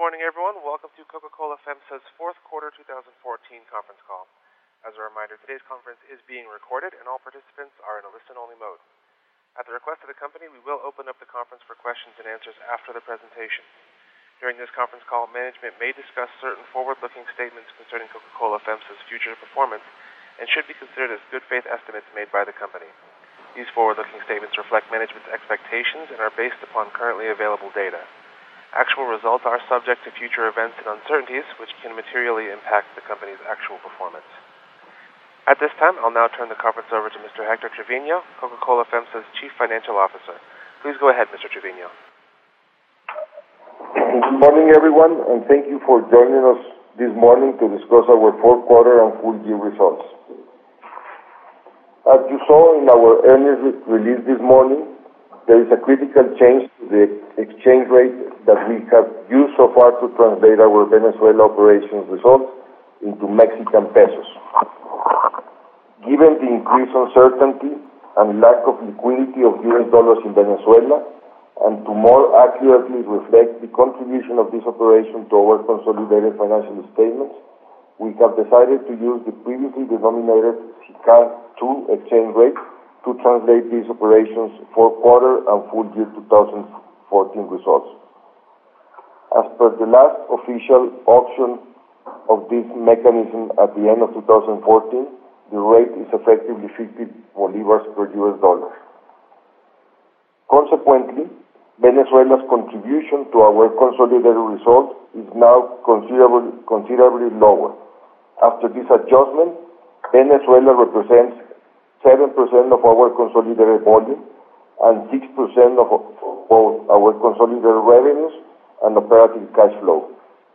morning, everyone. Welcome to Coca-Cola FEMSA's fourth quarter 2014 conference call. As a reminder, today's conference is being recorded and all participants are in a listen-only mode. At the request of the company, we will open up the conference for questions and answers after the presentation. During this conference call, management may discuss certain forward-looking statements concerning Coca-Cola FEMSA's future performance and should be considered as good faith estimates made by the company. These forward-looking statements reflect management's expectations and are based upon currently available data. Actual results are subject to future events and uncertainties, which can materially impact the company's actual performance. At this time, I'll now turn the conference over to Mr. Hector Trevino, Coca-Cola FEMSA's Chief Financial Officer. Please go ahead, Mr. Trevino. Good morning, everyone, and thank you for joining us this morning to discuss our fourth quarter and full year results. As you saw in our earnings release this morning, there is a critical change to the exchange rate that we have used so far to translate our Venezuela operations results into Mexican pesos. Given the increased uncertainty and lack of liquidity of US dollars in Venezuela, and to more accurately reflect the contribution of this operation to our consolidated financial statements, we have decided to use the previously denominated SICAD 2 exchange rate to translate these operations for quarter and full year 2014 results. As per the last official auction of this mechanism at the end of 2014, the rate is effectively 50 bolivars per US dollar. Consequently, Venezuela's contribution to our consolidated results is now considerably lower. After this adjustment, Venezuela represents 7% of our consolidated volume and 6% of both our consolidated revenues and operating cash flow.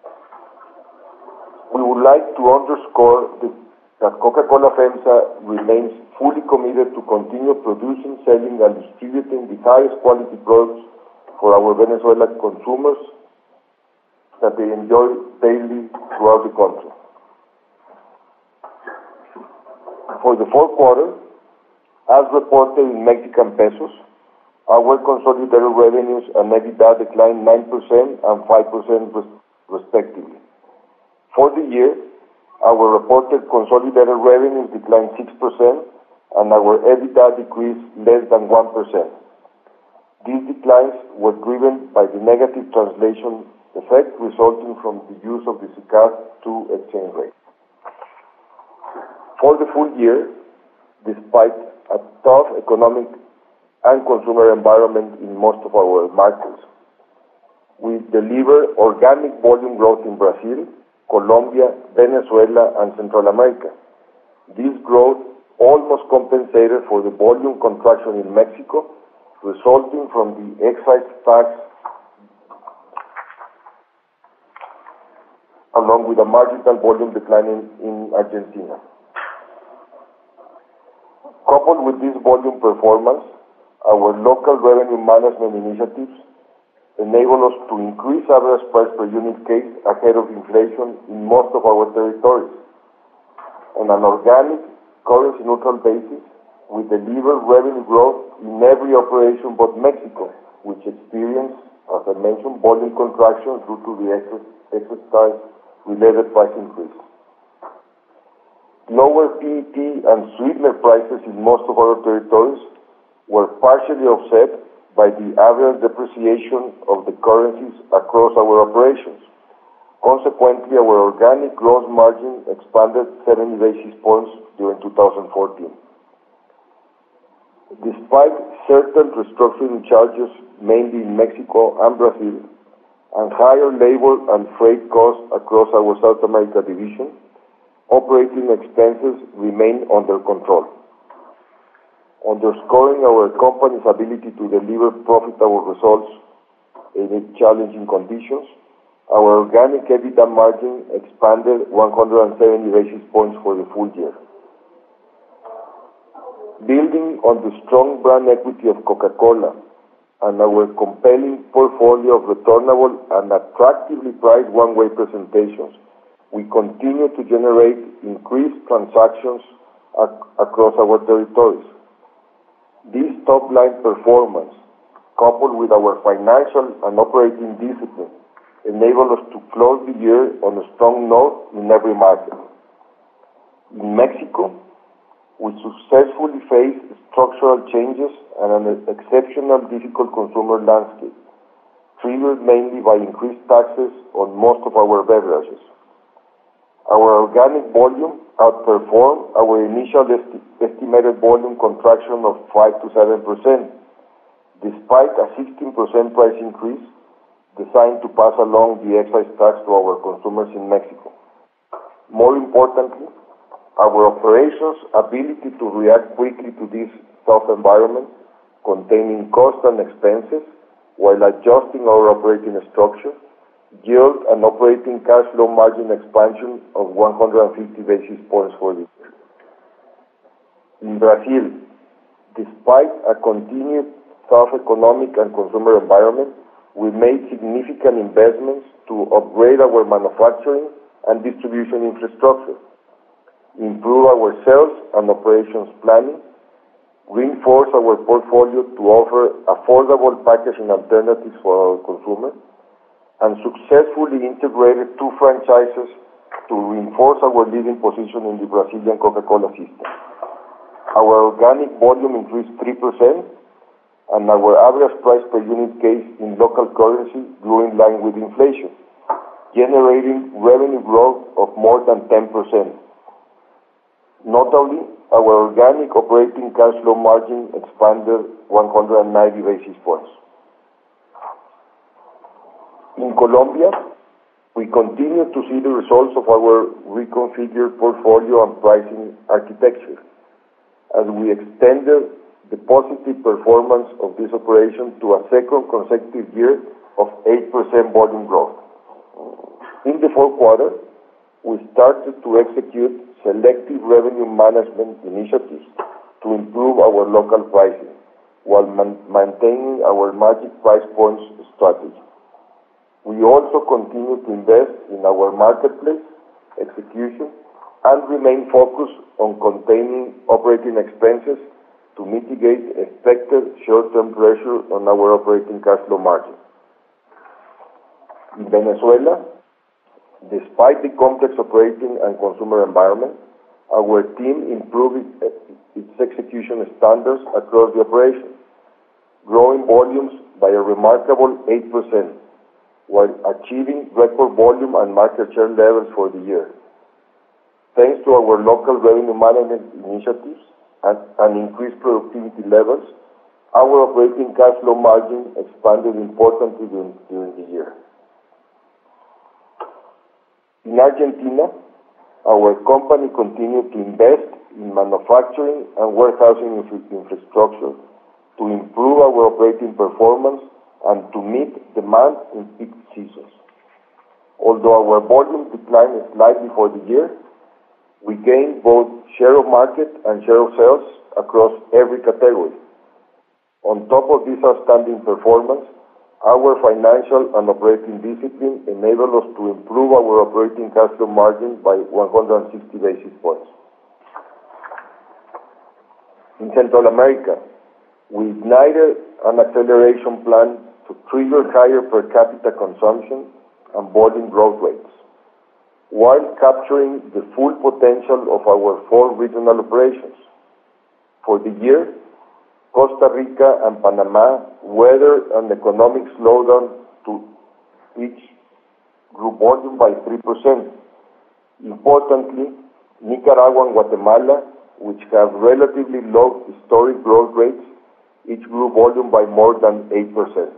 We would like to underscore that Coca-Cola FEMSA remains fully committed to continue producing, selling, and distributing the highest quality products for our Venezuelan consumers that they enjoy daily throughout the country. For the fourth quarter, as reported in Mexican pesos, our consolidated revenues and EBITDA declined 9% and 5% respectively. For the year, our reported consolidated revenues declined 6% and our EBITDA decreased less than 1%. These declines were driven by the negative translation effect resulting from the use of the SICAD 2 exchange rate. For the full year, despite a tough economic and consumer environment in most of our markets, we delivered organic volume growth in Brazil, Colombia, Venezuela, and Central America. This growth almost compensated for the volume contraction in Mexico, resulting from the excise tax, along with a marginal volume decline in Argentina. Coupled with this volume performance, our local revenue management initiatives enable us to increase average price per unit case ahead of inflation in most of our territories. On an organic, currency-neutral basis, we deliver revenue growth in every operation but Mexico, which experienced, as I mentioned, volume contraction due to the excise-related price increase. Lower PET and sweetener prices in most of our territories were partially offset by the average depreciation of the currencies across our operations. Consequently, our organic gross margin expanded 70 basis points during 2014. Despite certain restructuring charges, mainly in Mexico and Brazil, and higher labor and freight costs across our South America division, operating expenses remain under control. Underscoring our company's ability to deliver profitable results in challenging conditions, our organic EBITDA margin expanded 170 basis points for the full year. Building on the strong brand equity of Coca-Cola and our compelling portfolio of returnable and attractively priced one-way presentations, we continue to generate increased transactions across our territories. This top-line performance, coupled with our financial and operating discipline, enable us to close the year on a strong note in every market. In Mexico, we successfully faced structural changes and an exceptional difficult consumer landscape, triggered mainly by increased taxes on most of our beverages. Our organic volume outperformed our initial estimated volume contraction of 5 to 7%, despite a 16% price increase designed to pass along the excise tax to our consumers in Mexico. More importantly, our operations' ability to react quickly to this tough environment, containing costs and expenses, while adjusting our operating structure, yield an operating cash flow margin expansion of 150 basis points for the year. In Brazil, despite a continued tough economic and consumer environment, we made significant investments to upgrade our manufacturing and distribution infrastructure, improve our sales and operations planning, reinforce our portfolio to offer affordable packaging alternatives for our consumers, and successfully integrated 2 franchises to reinforce our leading position in the Brazilian Coca-Cola system. Our organic volume increased 3%, and our average price per unit case in local currency grew in line with inflation, generating revenue growth of more than 10%. Notably, our organic operating cash flow margin expanded 190 basis points. In Colombia, we continue to see the results of our reconfigured portfolio and pricing architecture, as we extended the positive performance of this operation to a second consecutive year of 8% volume growth. In the fourth quarter, we started to execute selective revenue management initiatives to improve our local pricing, while maintaining our magic price points strategy. We also continue to invest in our marketplace execution and remain focused on containing operating expenses to mitigate expected short-term pressure on our operating cash flow margin. In Venezuela, despite the complex operating and consumer environment, our team improved its execution standards across the operation, growing volumes by a remarkable 8%, while achieving record volume and market share levels for the year. Thanks to our local revenue management initiatives and increased productivity levels, our operating cash flow margin expanded importantly during the year. In Argentina, our company continued to invest in manufacturing and warehousing infrastructure to improve our operating performance and to meet demand in peak seasons. Although our volume declined slightly for the year, we gained both share of market and share of sales across every category. On top of this outstanding performance, our financial and operating discipline enabled us to improve our operating cash flow margin by 160 basis points. In Central America, we ignited an acceleration plan to trigger higher per capita consumption and volume growth rates, while capturing the full potential of our 4 regional operations. For the year, Costa Rica and Panama weathered an economic slowdown to each grew volume by 3%. Importantly, Nicaragua and Guatemala, which have relatively low historic growth rates, each grew volume by more than 8%.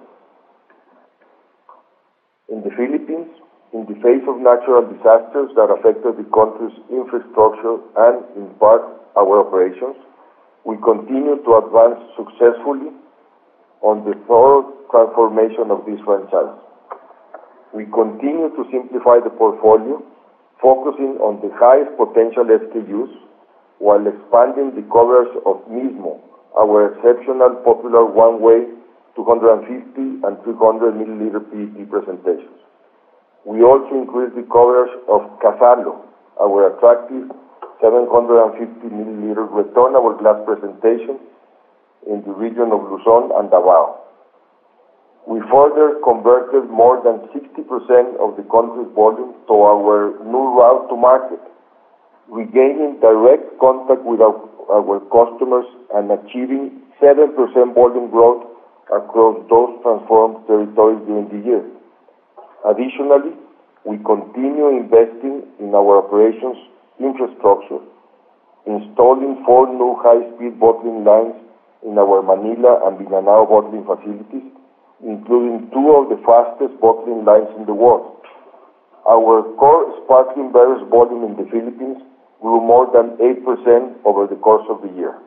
In the Philippines, in the face of natural disasters that affected the country's infrastructure and, in part, our operations, we continue to advance successfully on the thorough transformation of this franchise. We continue to simplify the portfolio, focusing on the highest potential SKUs, while expanding the coverage of Mismo, our exceptional popular one-way 250 and 300 milliliter PET presentations. We also increased the coverage of Casalo, our attractive 750 milliliter returnable glass presentation in the region of Luzon and Davao. We further converted more than 60% of the country's volume to our new route to market, regaining direct contact with our customers and achieving 7% volume growth across those transformed territories during the year. Additionally, we continue investing in our operations infrastructure, installing 4 new high-speed bottling lines in our Manila and Mindanao bottling facilities, including 2 of the fastest bottling lines in the world. Our core sparkling beverage volume in the Philippines grew more than 8% over the course of the year.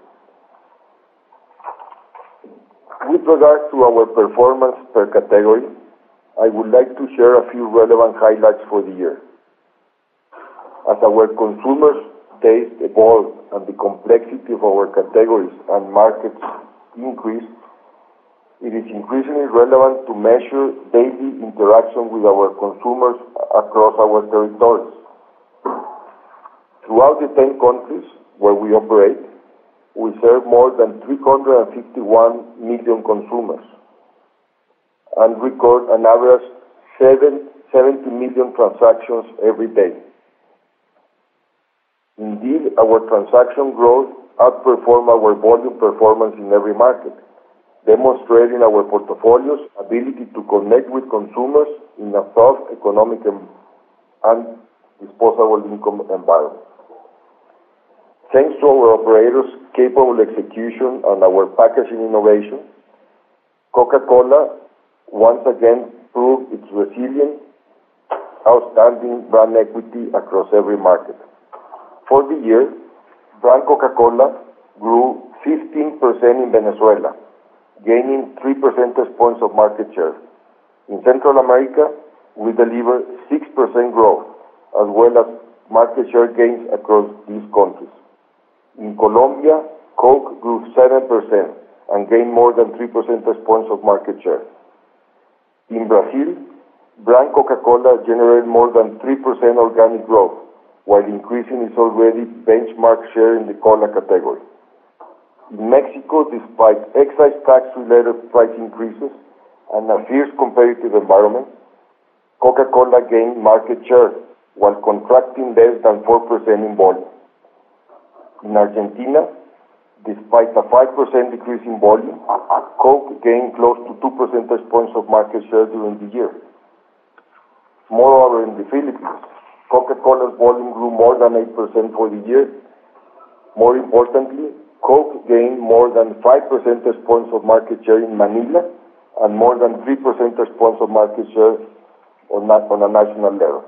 With regard to our performance per category, I would like to share a few relevant highlights for the year. As our consumers' taste evolved and the complexity of our categories and markets increased, it is increasingly relevant to measure daily interaction with our consumers across our territories. Throughout the 10 countries where we operate, we serve more than 351 million consumers and record an average 70 million transactions every day. Indeed, our transaction growth outperformed our volume performance in every market, demonstrating our portfolio's ability to connect with consumers in a tough economic and disposable income environment. Thanks to our operators' capable execution and our packaging innovation, Coca-Cola once again proved its resilient, outstanding brand equity across every market. For the year, brand Coca-Cola grew 15% in Venezuela, gaining 3 percentage points of market share. In Central America, we delivered 6% growth, as well as market share gains across these countries. In Colombia, Coke grew 7% and gained more than 3 percentage points of market share. In Brazil, brand Coca-Cola generated more than 3% organic growth, while increasing its already benchmark share in the cola category. In Mexico, despite excise tax-related price increases and a fierce competitive environment, Coca-Cola gained market share while contracting less than 4% in volume. In Argentina, despite a 5% decrease in volume, Coke gained close to 2 percentage points of market share during the year. Moreover, in the Philippines, Coca-Cola's volume grew more than 8% for the year. More importantly, Coke gained more than 5 percentage points of market share in Manila and more than 3 percentage points of market share on a national level.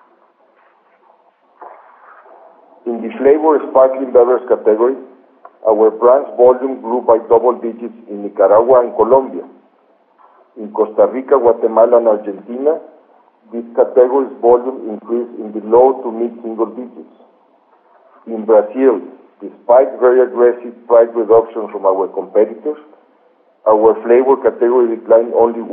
In the flavor sparkling beverage category, our brand's volume grew by double digits in Nicaragua and Colombia. In Costa Rica, Guatemala, and Argentina, this category's volume increased in the low to mid-single digits. In Brazil, despite very aggressive price reductions from our competitors, our flavor category declined only 1%.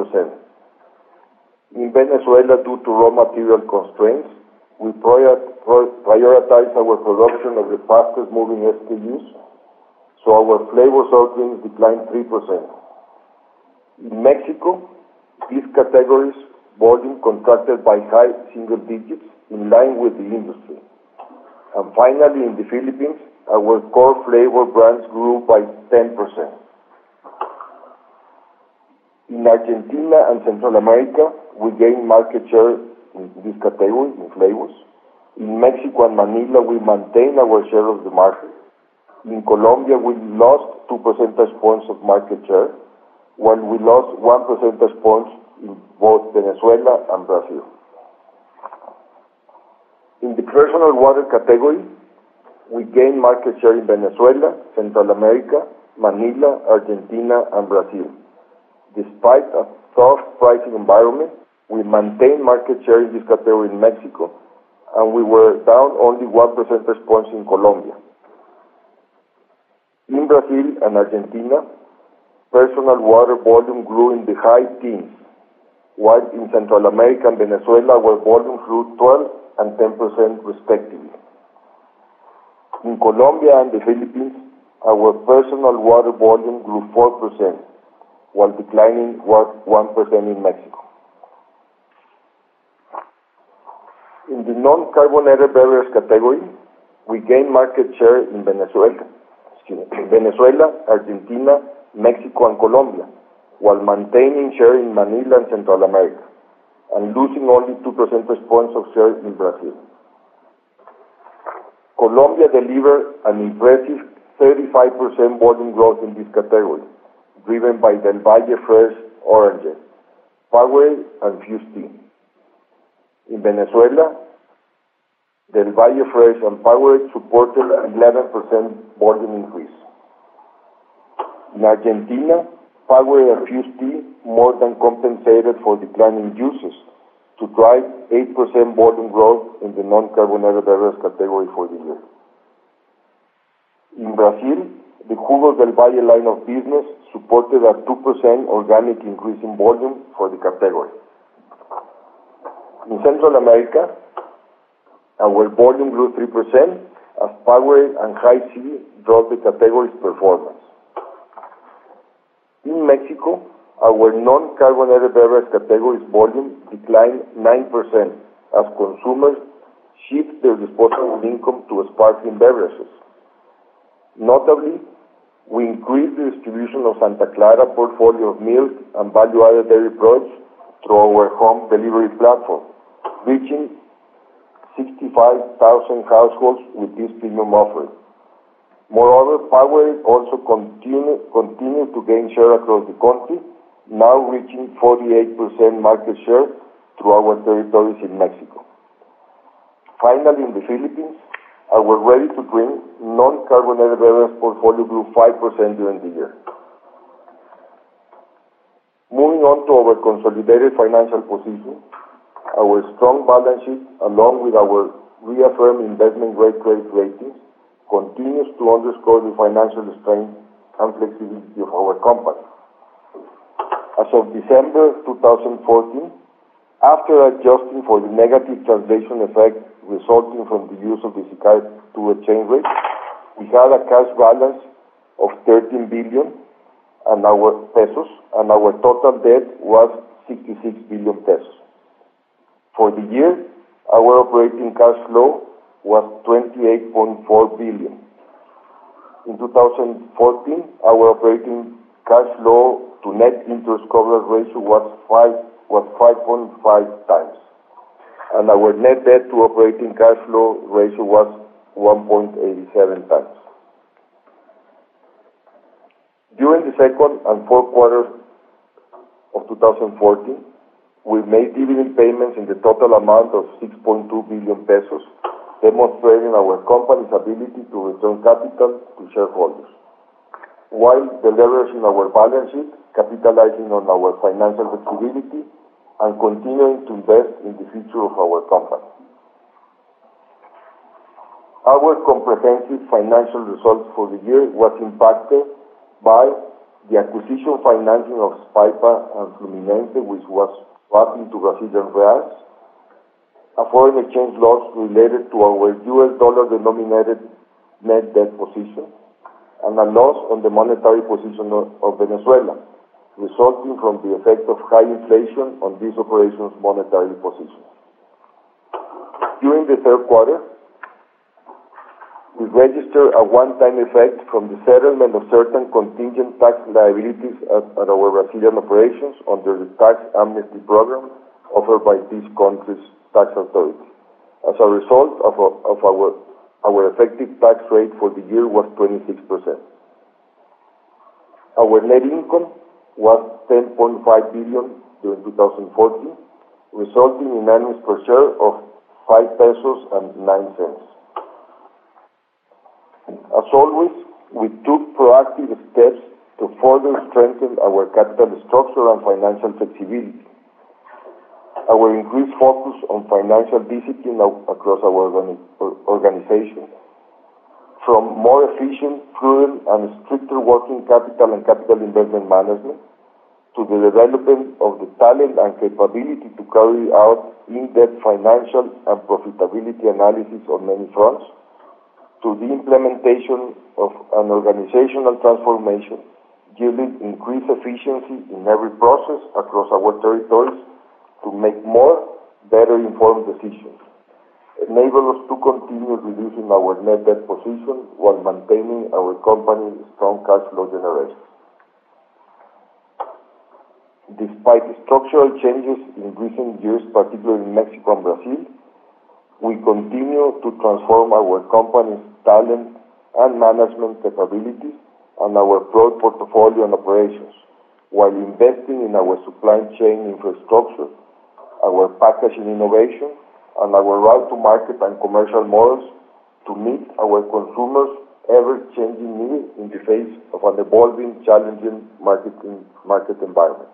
In Venezuela, due to raw material constraints, we prioritize our production of the fastest moving SKUs, so our flavor offerings declined 3%. In Mexico, these categories' volume contracted by high single digits in line with the industry. And finally, in the Philippines, our core flavor brands grew by 10%. In Argentina and Central America, we gained market share in this category, in flavors. In Mexico and Manila, we maintained our share of the market. In Colombia, we lost 2 percentage points of market share, while we lost 1 percentage point in both Venezuela and Brazil. In the personal water category, we gained market share in Venezuela, Central America, Manila, Argentina, and Brazil. Despite a tough pricing environment, we maintained market share in this category in Mexico, and we were down only 1 percentage point in Colombia. In Brazil and Argentina, personal water volume grew in the high teens, while in Central America and Venezuela, our volume grew 12% and 10% respectively. In Colombia and the Philippines, our personal water volume grew 4%, while declining 1% in Mexico. In the non-carbonated beverage category, we gained market share in Venezuela, Argentina, Mexico, and Colombia, while maintaining share in Manila and Central America, and losing only 2 percentage points of share in Brazil. Colombia delivered an impressive 35% volume growth in this category, driven by Del Valle Fresh oranges, Powerade, and Fuze Tea. In Venezuela, Del Valle Fresh and Powerade supported an 11% volume increase. In Argentina, Powerade and Fuze Tea more than compensated for declining juices to drive 8% volume growth in the non-carbonated beverage category for the year. In Brazil, the Jugos del Valle line of business supported a 2% organic increase in volume for the category. In Central America, our volume grew 3% as Powerade and High C drove the category's performance. In Mexico, our non-carbonated beverage category's volume declined 9% as consumers shift their disposable income to sparkling beverages. Notably, we increased the distribution of Santa Clara portfolio of milk and value-added dairy products through our home delivery platform, reaching 65,000 households with this premium offering. Moreover, Powerade also continued to gain share across the country, now reaching 48% market share through our territories in Mexico. Finally, in the Philippines, our ready-to-drink non-carbonated beverage portfolio grew 5% during the year. Moving on to our consolidated financial position, our strong balance sheet, along with our reaffirmed investment-grade credit ratings, continues to underscore the financial strength and flexibility of our company. As of December 2014, after adjusting for the negative translation effect resulting from the use of the SICAD II exchange rate, we had a cash balance of 13 billion and our total debt was 66 billion pesos. For the year, our operating cash flow was 28.4 billion. In 2014, our operating cash flow to net interest coverage ratio was 5.5 times, and our net debt to operating cash flow ratio was 1.87 times. During the second and fourth quarters of 2014, we made dividend payments in the total amount of 6.2 billion pesos, demonstrating our company's ability to return capital to shareholders, while leveraging our balance sheet, capitalizing on our financial flexibility, and continuing to invest in the future of our company. Our comprehensive financial results for the year was impacted by the acquisition financing of Spaipa and Fluminense, which was brought into Brazilian reals, a foreign exchange loss related to our US dollar-denominated net debt position, and a loss on the monetary position of Venezuela, resulting from the effect of high inflation on this operation's monetary position. During the third quarter, we registered a one-time effect from the settlement of certain contingent tax liabilities at our Brazilian operations under the tax amnesty program offered by this country's tax authority. As a result of our effective tax rate for the year was 26%. Our net income was 10.5 billion during 2014, resulting in earnings per share of 5 pesos and 9 cents. As always, we took proactive steps to further strengthen our capital structure and financial flexibility. Our increased focus on financial discipline across our organization, from more efficient, prudent, and stricter working capital and capital investment management, to the development of the talent and capability to carry out in-depth financial and profitability analysis on many fronts, to the implementation of an organizational transformation yielding increased efficiency in every process across our territories to make more, better informed decisions, enable us to continue reducing our net debt position while maintaining our company's strong cash flow generation. Despite structural changes in recent years, particularly in Mexico and Brazil, we continue to transform our company's talent and management capabilities and our broad portfolio and operations, while investing in our supply chain infrastructure, our packaging innovation, and our route-to-market and commercial models to meet our consumers' ever-changing needs in the face of an evolving, challenging market environment.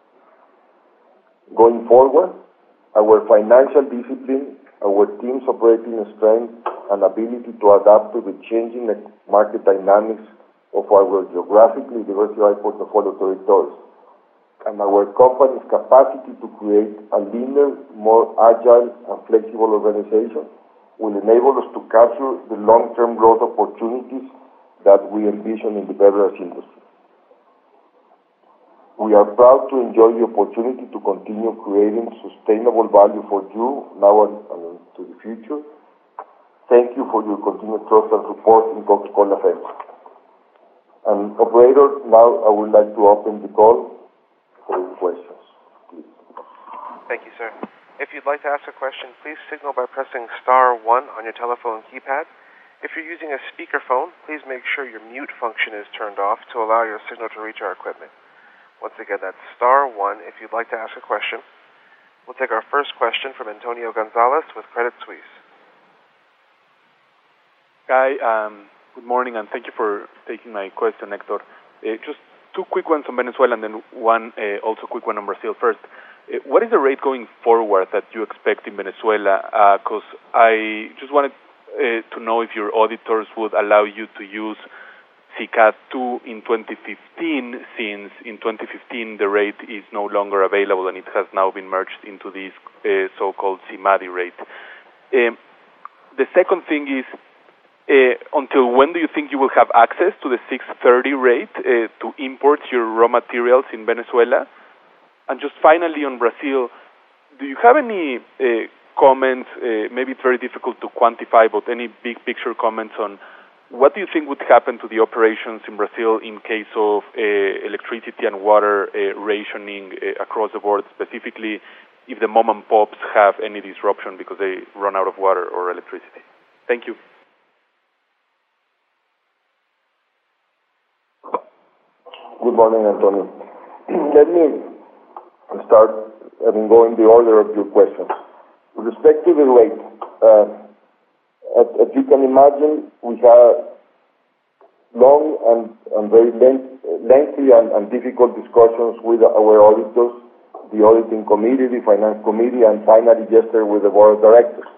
Going forward, our financial discipline, our team's operating strength, and ability to adapt to the changing market dynamics of our geographically diversified portfolio territories, and our company's capacity to create a leaner, more agile, and flexible organization will enable us to capture the long-term growth opportunities that we envision in the beverage industry. We are proud to enjoy the opportunity to continue creating sustainable value for you now and into the future. Thank you for your continued trust and support in Coca-Cola FEMSA. And operator, now I would like to open the call for questions, please. Thank you, sir. If you'd like to ask a question, please signal by pressing *1 on your telephone keypad. If you're using a speakerphone, please make sure your mute function is turned off to allow your signal to reach our equipment. Once again, that's *1 if you'd like to ask a question. We'll take our first question from Antonio Gonzalez with Credit Suisse. Hi, good morning, and thank you for taking my question, Hector. Just two quick ones on Venezuela and then one also quick one on Brazil. First, what is the rate going forward that you expect in Venezuela? Because I just wanted to know if your auditors would allow you to use SICAD 2 in 2015, since in 2015 the rate is no longer available and it has now been merged into this so-called SIMADI rate. The second thing is, until when do you think you will have access to the 630 rate to import your raw materials in Venezuela? And just finally on Brazil, do you have any comments, maybe it's very difficult to quantify, but any big picture comments on what do you think would happen to the operations in Brazil in case of electricity and water rationing across the board, specifically if the mom and pops have any disruption because they run out of water or electricity? Thank you. Good morning, Antonio. Let me start go in the order of your questions. With respect to the rate, as you can imagine, we have long and very lengthy and difficult discussions with our auditors, the auditing committee, the finance committee, and finally yesterday with the board of directors.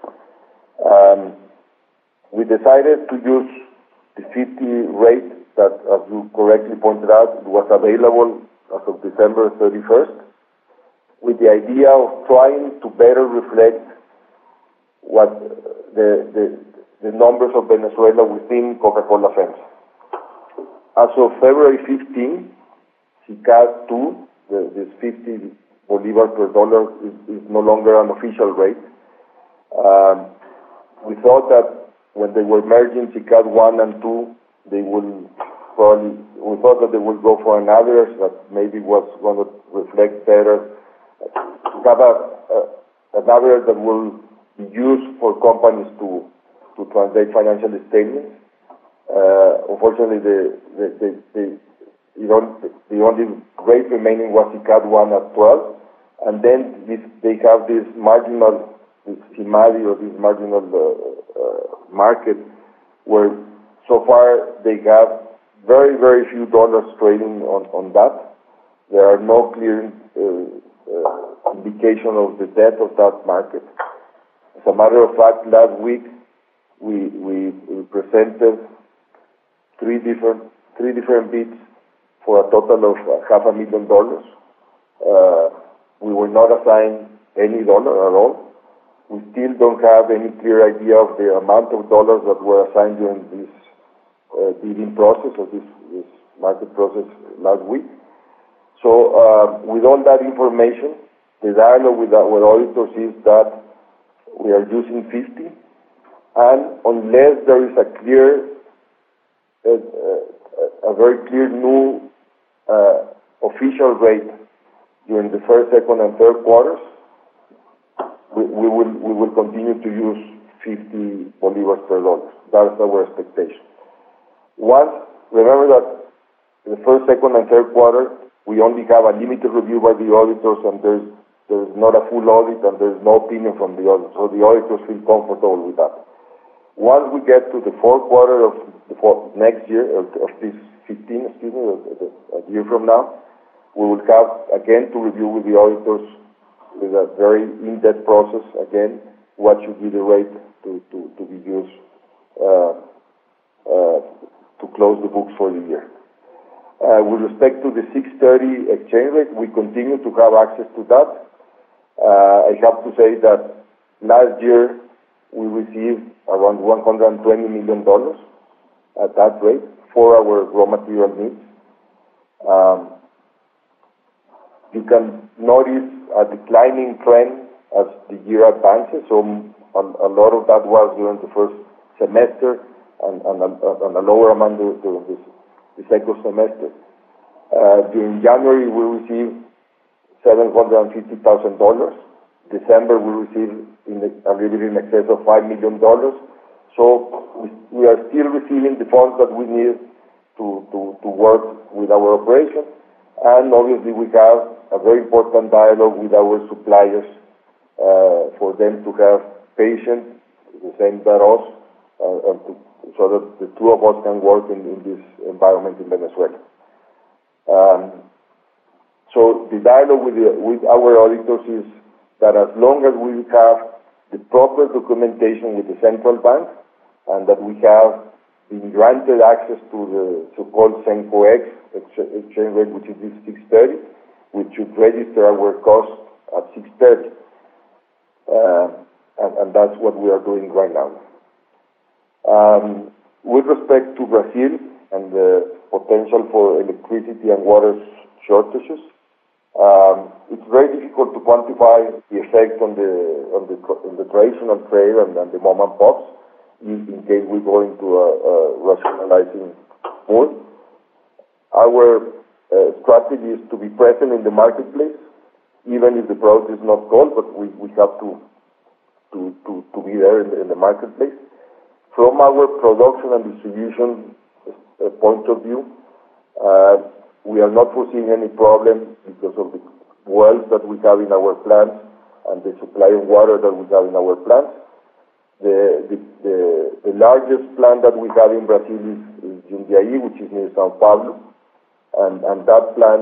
We decided to use the 50 rate that, as you correctly pointed out, was available as of December 31st, with the idea of trying to better reflect what the numbers of Venezuela within Coca-Cola FEMSA. As of February 15, SICAD 2, this 50 Bolivar per dollar is no longer an official rate. We thought that when they were merging SICAD 1 and 2, we thought that they would go for an average that maybe was going to reflect better, to have an average that will be used for companies to translate financial statements. Unfortunately, the only rate remaining was SICAD 1 at 12, and then they have this marginal, this SIMADI, or this marginal market, where so far they have very, very few dollars trading on that. There are no clear indication of the depth of that market. As a matter of fact, last week we presented three different bids for a total of $500,000. We were not assigned any dollar at all. We still don't have any clear idea of the amount of dollars that were assigned during this bidding process, or this market process last week. So with all that information, the dialogue with our auditors is that we are using 50, and unless there is a very clear new official rate during the first, second, and third quarters, we will continue to use 50 bolivars per dollar. That's our expectation. Remember that in the first, second, and third quarter, we only have a limited review by the auditors, and there's not a full audit, and there's no opinion from the auditors, so the auditors feel comfortable with that. Once we get to the fourth quarter of next year, of this 15, a year from now, we will have again to review with the auditors with a very in-depth process again what should be the rate to be used to close the books for the year. With respect to the 630 exchange rate, we continue to have access to that. I have to say that last year we received around $120 million at that rate for our raw material needs. You can notice a declining trend as the year advances, so a lot of that was during the first semester and a lower amount during the second semester. During January we received $750,000. December we received a little bit in excess of $5 million. So we are still receiving the funds that we need to work with our operation, and obviously we have a very important dialogue with our suppliers for them to have patience, the same that us, so that the two of us can work in this environment in Venezuela. So the dialogue with our auditors is that as long as we have the proper documentation with the central bank, and that we have been granted access to the so-called CENCO-X exchange rate, which is this 630, which should register our cost at 630. And that's what we are doing right now. With respect to Brazil and the potential for electricity and water shortages, it's very difficult to quantify the effect on the traditional trade and the mom and pops in case we go into a rationalizing mode. Our strategy is to be present in the marketplace, even if the product is not cold, but we have to be there in the marketplace. From our production and distribution point of view, we are not foreseeing any problem because of the wells that we have in our plants and the supply of water that we have in our plants. The largest plant that we have in Brazil is Jundiaí, which is near Sao Paulo, and that plant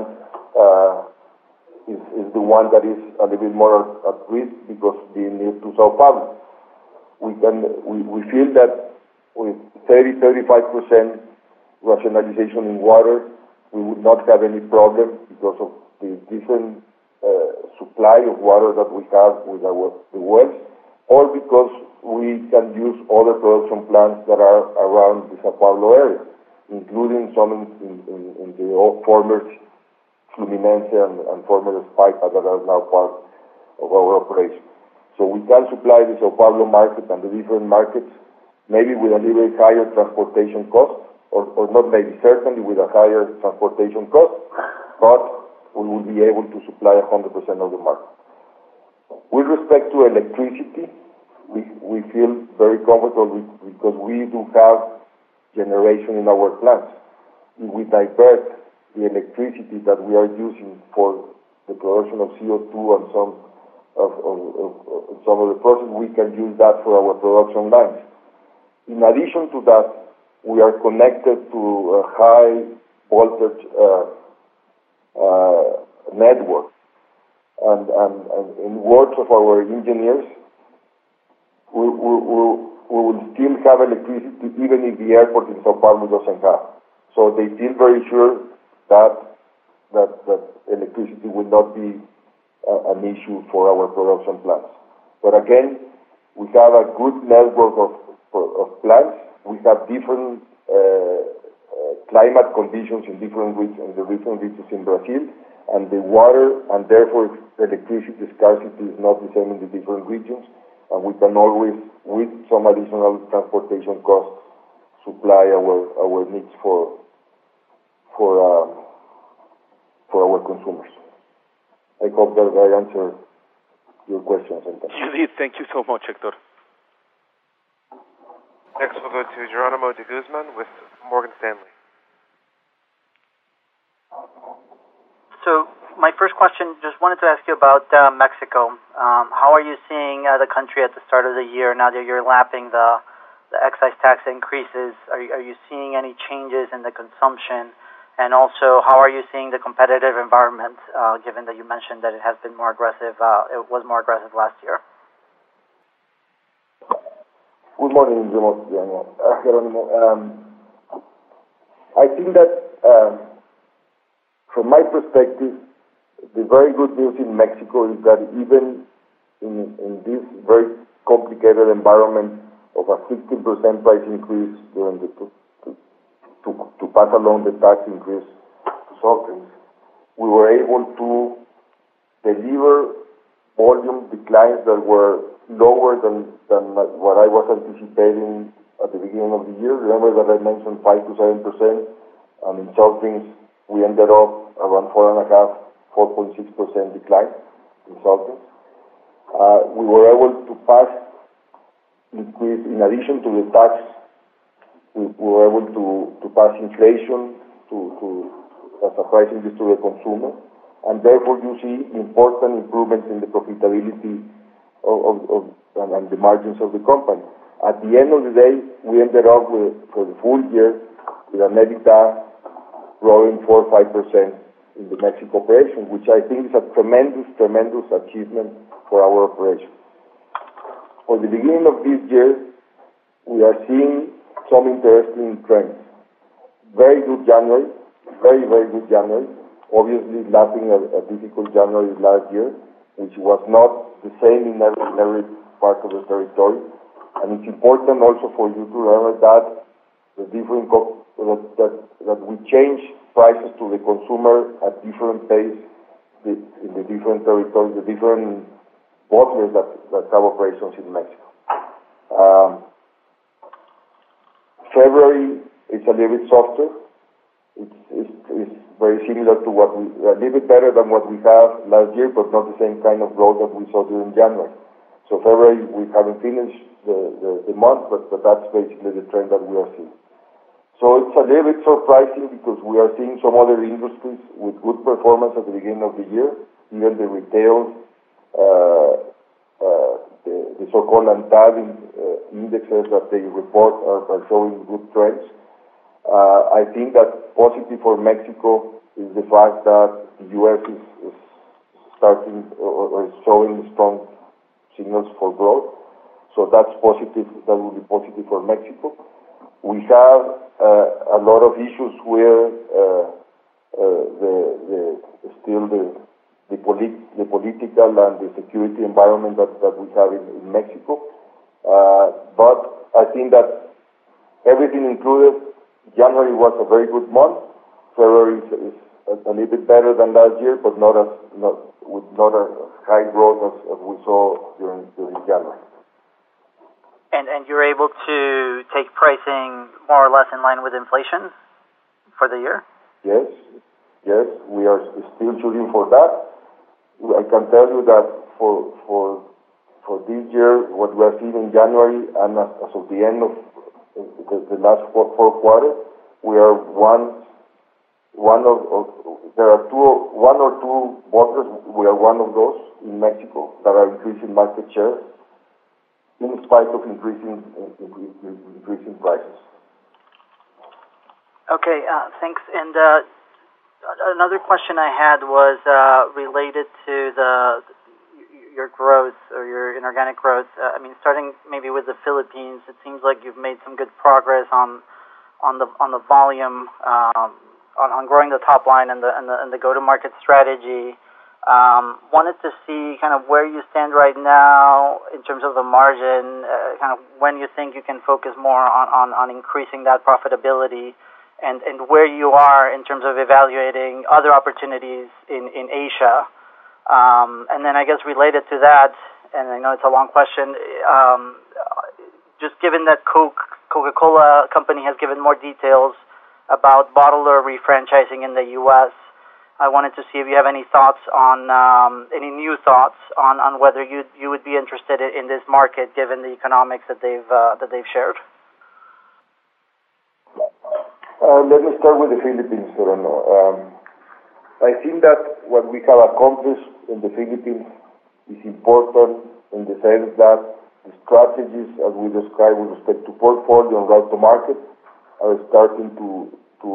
is the one that is a little bit more at risk because being near to Sao Paulo. We feel that with 30-35% rationalization in water, we would not have any problem because of the different supply of water that we have with the wells, or because we can use other production plants that are around the Sao Paulo area, including some in the former Fluminense and former Spaipa that are now part of our operation. So we can supply the Sao Paulo market and the different markets, maybe with a little bit higher transportation cost, or not maybe, certainly with a higher transportation cost, but we will be able to supply 100% of the market. With respect to electricity, we feel very comfortable because we do have generation in our plants. If we divert the electricity that we are using for the production of CO2 and some of the process, we can use that for our production lines. In addition to that, we are connected to a high voltage network, and in words of our engineers, we will still have electricity even if the airport in Sao Paulo doesn't have. So they feel very sure that electricity will not be an issue for our production plants. But again, we have a good network of plants. We have different climate conditions in different regions, in Brazil, and the water and therefore electricity scarcity is not the same in the different regions, and we can always, with some additional transportation costs, supply our needs for our consumers. I hope that I answered your questions. You did. Thank you so much, Hector. Next, we'll go to Geronimo de Guzman with Morgan Stanley. So my first question, just wanted to ask you about Mexico. How are you seeing the country at the start of the year now that you're lapping the excise tax increases? Are you seeing any changes in the consumption? And also, how are you seeing the competitive environment, given that you mentioned that it has been more aggressive? It was more aggressive last year. Good morning, Geronimo. I think that from my perspective, the very good news in Mexico is that even in this very complicated environment of a 16% price increase during to pass along the tax increase to soft drinks, we were able to deliver volume declines that were lower than what I was anticipating at the beginning of the year. Remember that I mentioned 5 to 7%, and in soft drinks we ended up around 4.6% decline in soft drinks. We were able to pass increase, in addition to the tax, we were able to pass inflation as a price increase to the consumer, and therefore you see important improvements in the profitability and the margins of the company. At the end of the day, we ended up with, for the full year, with an EBITDA growing 4 or 5% in the Mexico operation, which I think is a tremendous achievement for our operation. For the beginning of this year, we are seeing some interesting trends. Very good January, very good January. Obviously, lapping a difficult January last year, which was not the same in every part of the territory. And it's important also for you to remember that the different that we change prices to the consumer at different pace in the different territories, the different bottlers that have operations in Mexico. February is a little bit softer. It's very similar to a little bit better than what we have last year, but not the same kind of growth that we saw during January. So February, we haven't finished the month, but that's basically the trend that we are seeing. So it's a little bit surprising because we are seeing some other industries with good performance at the beginning of the year. Even the retail, the so-called ANTAD indexes that they report are showing good trends. I think that positive for Mexico is the fact that the U.S. is starting or is showing strong signals for growth. So that's positive. That will be positive for Mexico. We have a lot of issues where the political and the security environment that we have in Mexico. But I think that everything included, January was a very good month. February is a little bit better than last year, but not as high growth as we saw during January. And you're able to take pricing more or less in line with inflation for the year? Yes, we are still shooting for that. I can tell you that for this year, what we are seeing in January and as of the end of the last four quarters, we are there are one or two bottlers. We are one of those in Mexico that are increasing market share in spite of increasing prices. Okay, thanks. And another question I had was related to your growth or your inorganic growth. Starting maybe with the Philippines, it seems like you've made some good progress on the volume, on growing the top line and the go-to-market strategy. Wanted to see kind of where you stand right now in terms of the margin, kind of when you think you can focus more on increasing that profitability, and where you are in terms of evaluating other opportunities in Asia. And then I guess related to that, and I know it's a long question, just given that Coca-Cola Company has given more details about bottler refranchising in the U.S., I wanted to see if you have any thoughts on any new thoughts on whether you would be interested in this market given the economics that they've shared. Let me start with the Philippines, Sereno. I think that what we have accomplished in the Philippines is important in the sense that the strategies, as we described with respect to portfolio and route to market, are starting to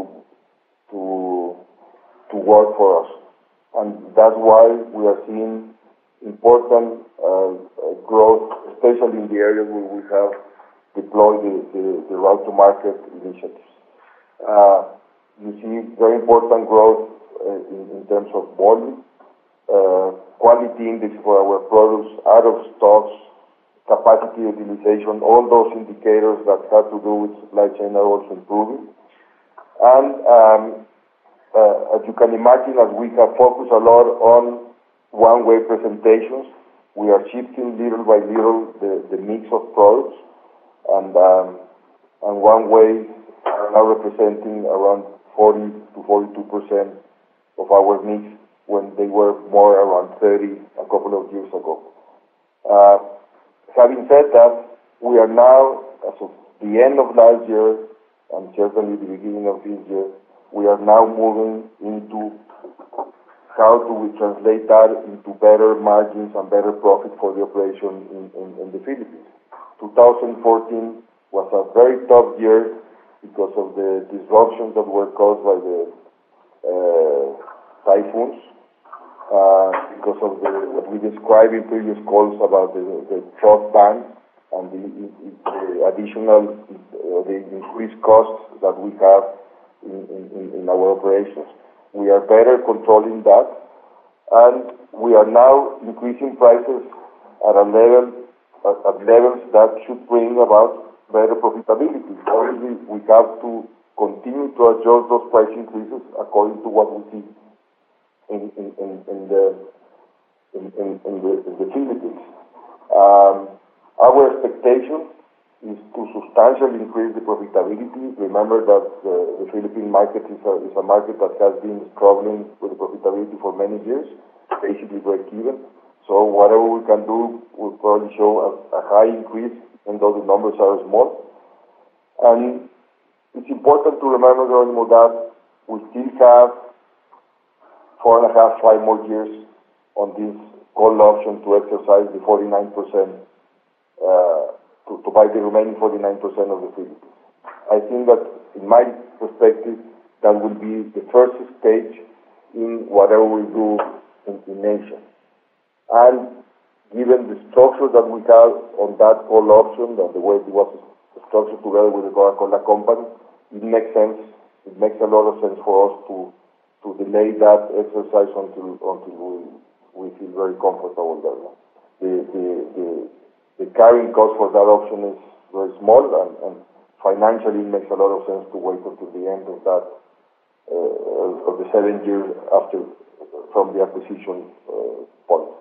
work for us, and that's why we are seeing important growth, especially in the areas where we have deployed the route to market initiatives. You see very important growth in terms of volume, quality index for our products, out of stocks, capacity utilization, all those indicators that have to do with supply chain are also improving. And as you can imagine, as we have focused a lot on one-way presentations, we are shifting little by little the mix of products, and one-way are now representing around 40 to 42% of our mix when they were more around 30 a couple of years ago. Having said that, we are now, as of the end of last year, and certainly the beginning of this year, we are now moving into how do we translate that into better margins and better profit for the operation in the Philippines. 2014 was a very tough year because of the disruptions that were caused by the typhoons, because of what we described in previous calls about the truck ban and the additional, the increased costs that we have in our operations. We are better controlling that, and we are now increasing prices at levels that should bring about better profitability. Obviously, we have to continue to adjust those price increases according to what we see in the Philippines. Our expectation is to substantially increase the profitability. Remember that the Philippine market is a market that has been struggling with the profitability for many years, basically break even. So whatever we can do will probably show a high increase, even though the numbers are small. And it's important to remember, Geronimo, that we still have 4.5, 5 more years on this call option to exercise the 49%, to buy the remaining 49% of the Philippines. I think that, in my perspective, that will be the first stage in whatever we do in Asia. And given the structure that we have on that call option, and the way it was structured together with the Coca-Cola Company, it makes sense. It makes a lot of sense for us to delay that exercise until we feel very comfortable there. The carrying cost for that option is very small, and financially it makes a lot of sense to wait until the end of that of the 7 years after from the acquisition point.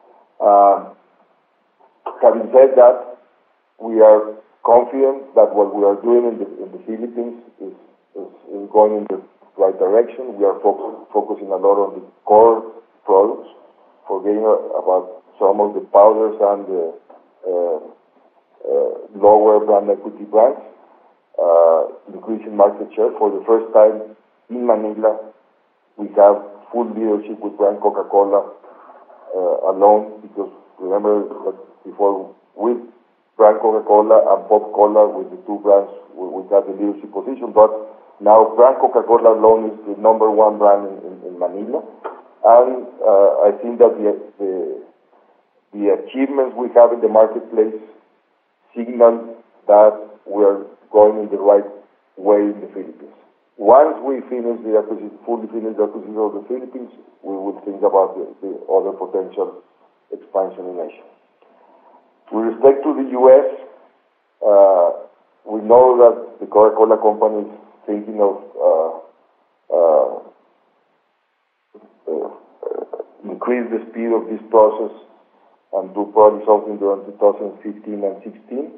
Having said that, we are confident that what we are doing in the Philippines is going in the right direction. We are focusing a lot on the core products, forgetting about some of the powders and the lower brand equity brands, increasing market share. For the first time in Manila, we have full leadership with brand Coca-Cola alone, because remember that before with brand Coca-Cola and Pop Cola, with the two brands, we got the leadership position, but now brand Coca-Cola alone is the number one brand in Manila. And I think that the achievements we have in the marketplace signal that we're going in the right way in the Philippines. Once we finish fully finish the acquisition of the Philippines, we will think about the other potential expansion in Asia. With respect to the U.S., we know that the Coca-Cola Company is thinking of increase the speed of this process and do probably something during 2015 and 16.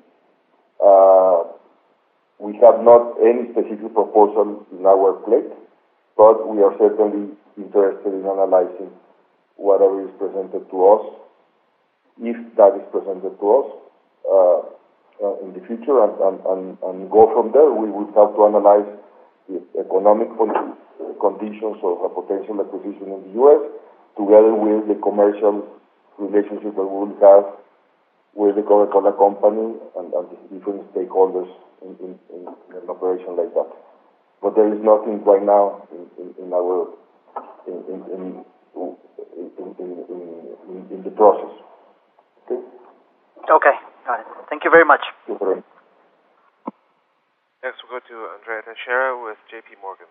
We have not any specific proposal in our plate, but we are certainly interested in analyzing whatever is presented to us, if that is presented to us in the future, and go from there. We would have to analyze the economic conditions of a potential acquisition in the U.S., together with the commercial relationship that we will have with the Coca-Cola Company and the different stakeholders in an operation like that. But there is nothing right now in the process. Okay. Okay, got it. Thank you very much. Next, we'll go to Andrea Teixeira with J.P. Morgan.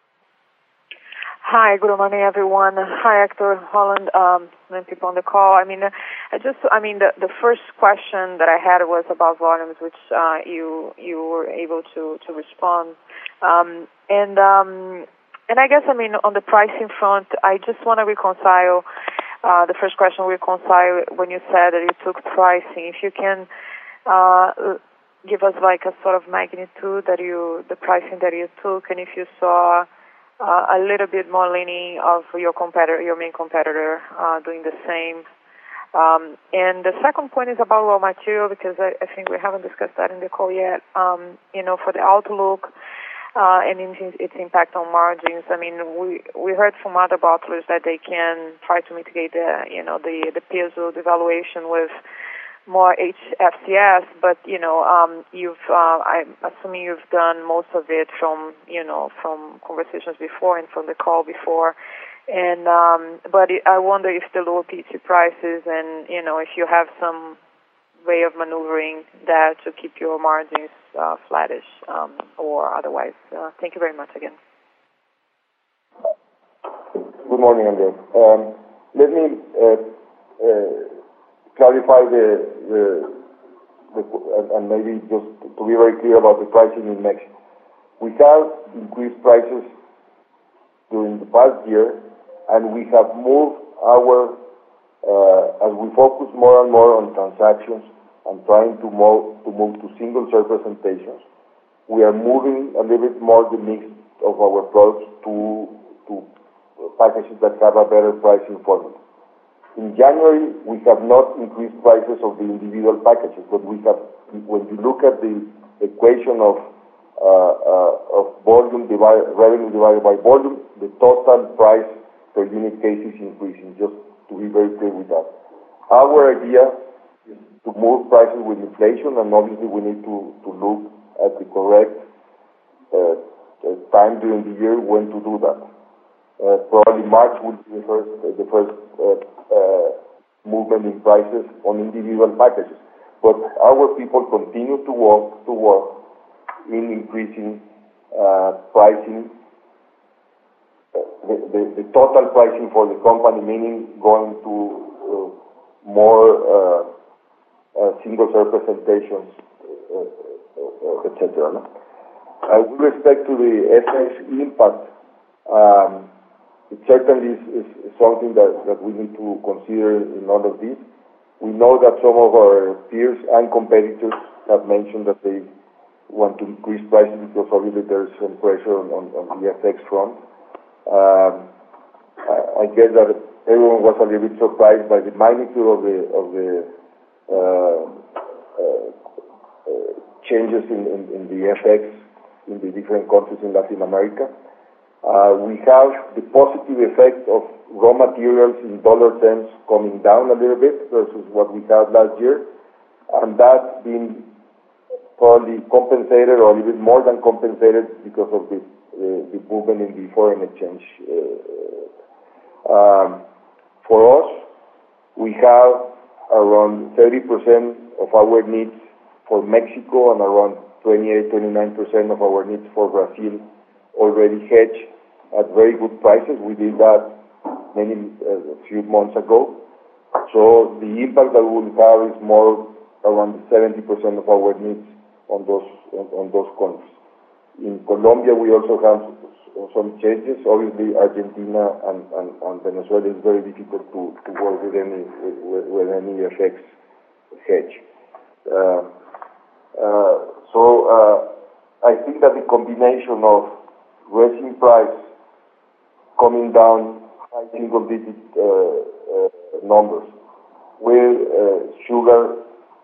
Hi, good morning, everyone. Hi, Hector, Holland, and people on the call. The first question that I had was about volumes, which you were able to respond. And I guess, on the pricing front, I just want to reconcile the first question. Reconcile when you said that you took pricing. If you can give us like a sort of magnitude that the pricing that you took, and if you saw a little bit more leaning of your main competitor, doing the same. And the second point is about raw material, because I think we haven't discussed that in the call yet. For the outlook and its impact on margins. We heard from other bottlers that they can try to mitigate the peso devaluation with more HFCS, but I'm assuming you've done most of it from conversations before and from the call before, and but I wonder if the lower PET prices and if you have some way of maneuvering that to keep your margins flattish or otherwise. Thank you very much again. Good morning, Andrea. Let me clarify and maybe just to be very clear about the pricing in Mexico. We have increased prices during the past year, and we have moved as we focus more and more on transactions and trying to move to single serve presentations, we are moving a little bit more the mix of our products to packages that have a better pricing formula. In January, we have not increased prices of the individual packages, but we have. When you look at the equation of revenue divided by volume, the total price per unit case is increasing. Just to be very clear with that, our idea is to move prices with inflation, and obviously we need to look at the correct time during the year when to do that. Probably March will be the first movement in prices on individual packages. But our people continue to work in increasing pricing, the total pricing for the company, meaning going to more single serve presentations, etc. With respect to the FX impact, it certainly is something that we need to consider in all of this. We know that some of our peers and competitors have mentioned that they want to increase prices because obviously there is some pressure on the FX front. I guess that everyone was a little bit surprised by the magnitude of the changes in the FX in the different countries in Latin America. We have the positive effect of raw materials in dollar terms coming down a little bit versus what we had last year, and that's been probably compensated, or a little bit more than compensated, because of the movement in the foreign exchange. For us, we have around 30% of our needs for Mexico and around 28-29% of our needs for Brazil already hedged at very good prices. We did that a few months ago. So the impact that we will have is more around 70% of our needs on those countries. In Colombia, we also have some changes. Obviously, Argentina and Venezuela is very difficult to work with any FX hedge. I think that the combination of resin price coming down high single-digit numbers with sugar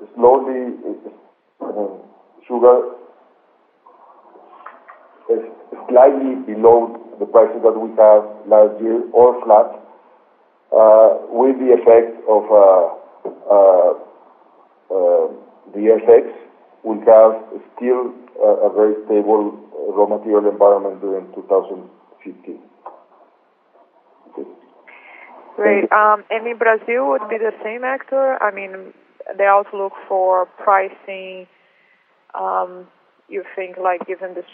is slightly below the prices that we had last year or flat, with the effect of the FX, we have still a very stable raw material environment during 2015. Great. And in Brazil, would be the same, Hector? I mean, the outlook for pricing, you think, like, given the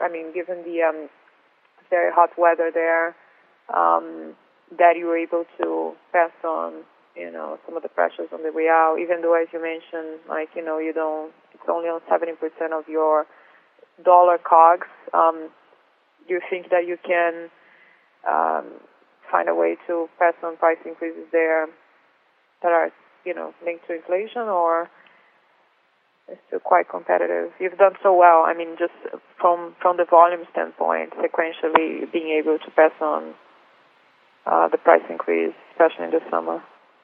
very hot weather there, that you were able to pass on, some of the pressures on the real, even though, as you mentioned, like, it's only on 70% of your dollar COGS. Do you think that you can find a way to pass on price increases there that are, linked to inflation, or it's still quite competitive? You've done so well. I mean, just from the volume standpoint, sequentially being able to pass on the price increase, especially in the summer.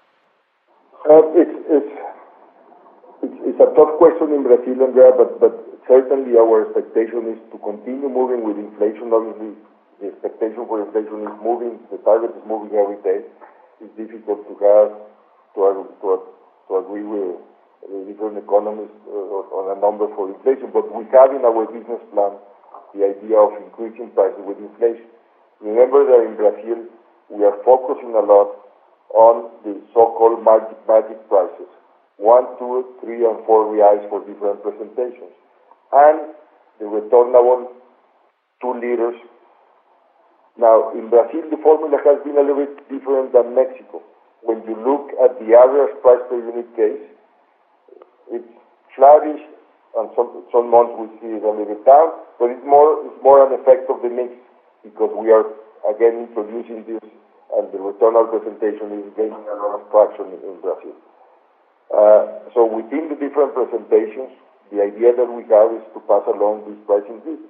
It's a tough question in Brazil, Andrea, but certainly our expectation is to continue moving with inflation. Obviously, the expectation for inflation is moving. The target is moving every day. It's difficult to agree with the different economists on a number for inflation, but we have in our business plan the idea of increasing prices with inflation. Remember that in Brazil, we are focusing a lot on the so-called magic prices, 1, 2, 3, and 4 reais for different presentations, and the returnable 2 liters. Now, in Brazil, the formula has been a little bit different than Mexico. When you look at the average price per unit case, it's flattish, and some months we see it a little bit down, but it's more an effect of the mix, because we are again introducing this, and the returnable presentation is gaining a lot of traction in Brazil. So within the different presentations, the idea that we have is to pass along these price increases.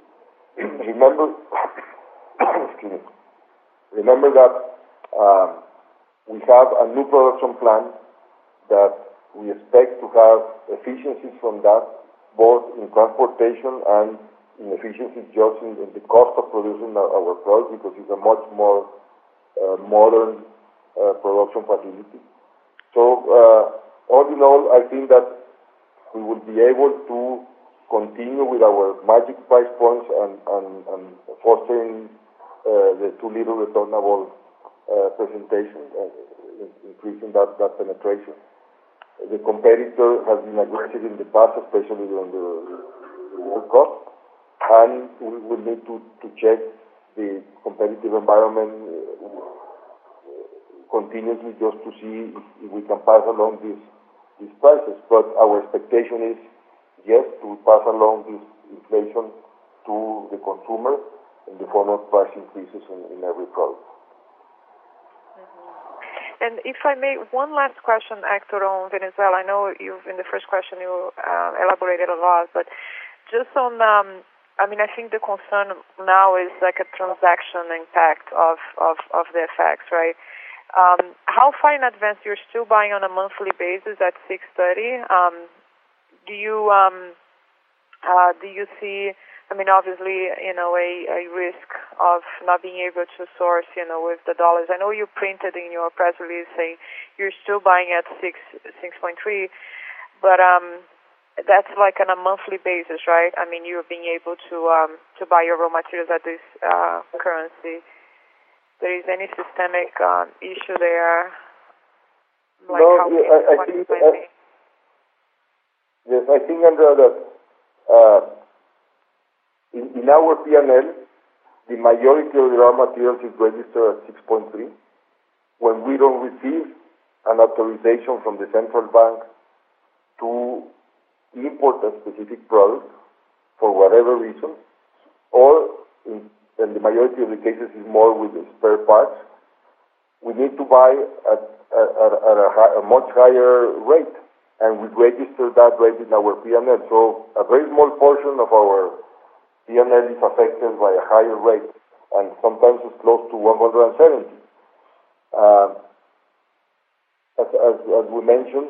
Remember that we have a new production plan that we expect to have efficiencies from that, both in transportation and in efficiencies just in the cost of producing our product, because it's a much more modern production facility. So all in all, I think that we will be able to continue with our magic price points and fostering the 2-liter returnable presentation, increasing that penetration. The competitor has been aggressive in the past, especially during the World Cup, and we will need to check the competitive environment continuously just to see if we can pass along these prices. But our expectation is, yes, to pass along this inflation to the consumer in the form of price increases in every product. And if I may, one last question, Hector, on Venezuela. I know in the first question you elaborated a lot, but just on, I think the concern now is like a transaction impact of the effects, right? How far in advance? You're still buying on a monthly basis at 6:30? Do you see, obviously, a risk of not being able to source, with the dollars? I know you printed in your press release saying you're still buying at 6.3, but that's like on a monthly basis, right? You're being able to buy your raw materials at this currency. There is any systemic issue there? Like I think, Andrea, that in our P&L, the majority of the raw materials is registered at 6.3. When we don't receive an authorization from the central bank to import a specific product for whatever reason, or in the majority of the cases is more with the spare parts, we need to buy at a much higher rate, and we register that rate in our P&L. So a very small portion of our P&L is affected by a higher rate, and sometimes it's close to 170. As we mentioned,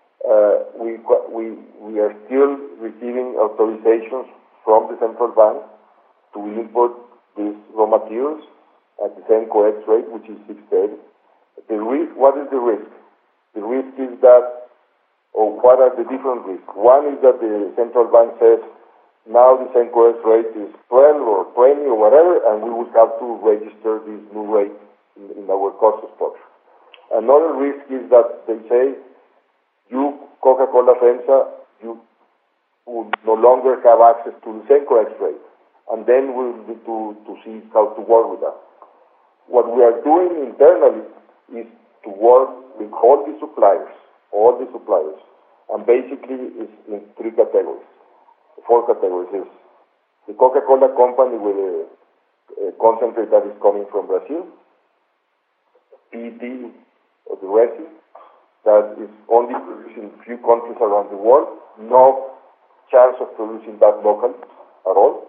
we are still receiving authorizations from the central bank to import these raw materials at the same COEX rate, which is 630. What is the risk? The risk is that, or what are the different risks? One is that the central bank says, now the same COEX rate is 12 or 20 or whatever, and we will have to register this new rate in our cost structure. Another risk is that they say, you, Coca-Cola FEMSA, you will no longer have access to the same COEX rate, and then we'll need to see how to work with that. What we are doing internally is to work with all the suppliers, and basically it's in 4 categories. Is the Coca-Cola company with a concentrate that is coming from Brazil, PET, or the resin, that is only produced in a few countries around the world, no chance of producing that locally at all.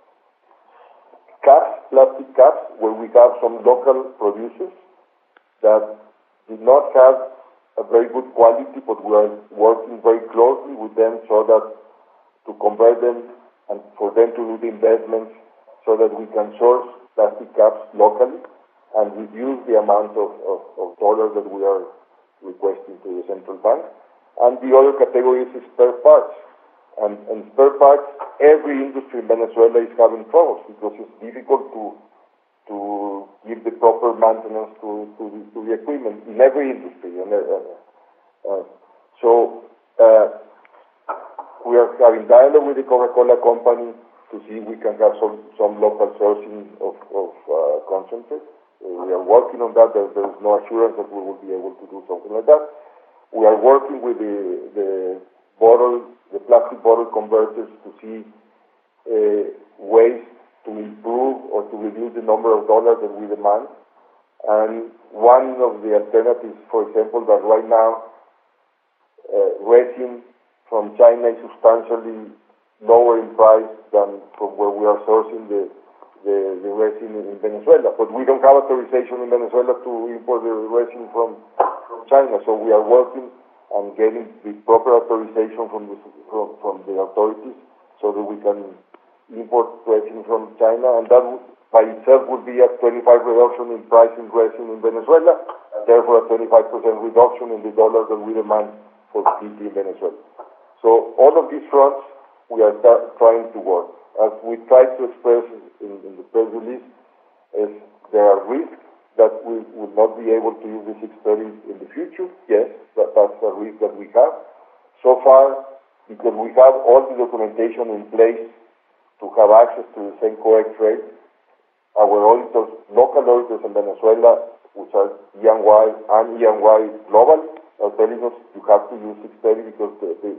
Caps, plastic caps, where we have some local producers that did not have a very good quality, but we are working very closely with them so that to convert them and for them to do the investments so that we can source plastic caps locally and reduce the amount of dollars that we are requesting to the central bank. And the other category is spare parts. And spare parts, every industry in Venezuela is having troubles because it's difficult to give the proper maintenance to the equipment in every industry. So we are having dialogue with the Coca-Cola company to see if we can have some local sourcing of concentrate. We are working on that. There is no assurance that we will be able to do something like that. We are working with the plastic bottle converters to see ways to improve or to reduce the number of dollars that we demand. And one of the alternatives, for example, that right now resin from China is substantially lower in price than from where we are sourcing the resin in Venezuela. But we don't have authorization in Venezuela to import the resin from China, so we are working on getting the proper authorization from the authorities so that we can import resin from China, and that by itself would be a 25% reduction in price in resin in Venezuela, and therefore a 25% reduction in the dollars that we demand for PET in Venezuela. So all of these fronts we are trying to work. As we try to express in the press release, is there are risks that we will not be able to use the 630 in the future. Yes, that's a risk that we have. So far, because we have all the documentation in place to have access to the same COEX rate, our auditors, local auditors in Venezuela, which are EY and EY globally, are telling us you have to use 630 because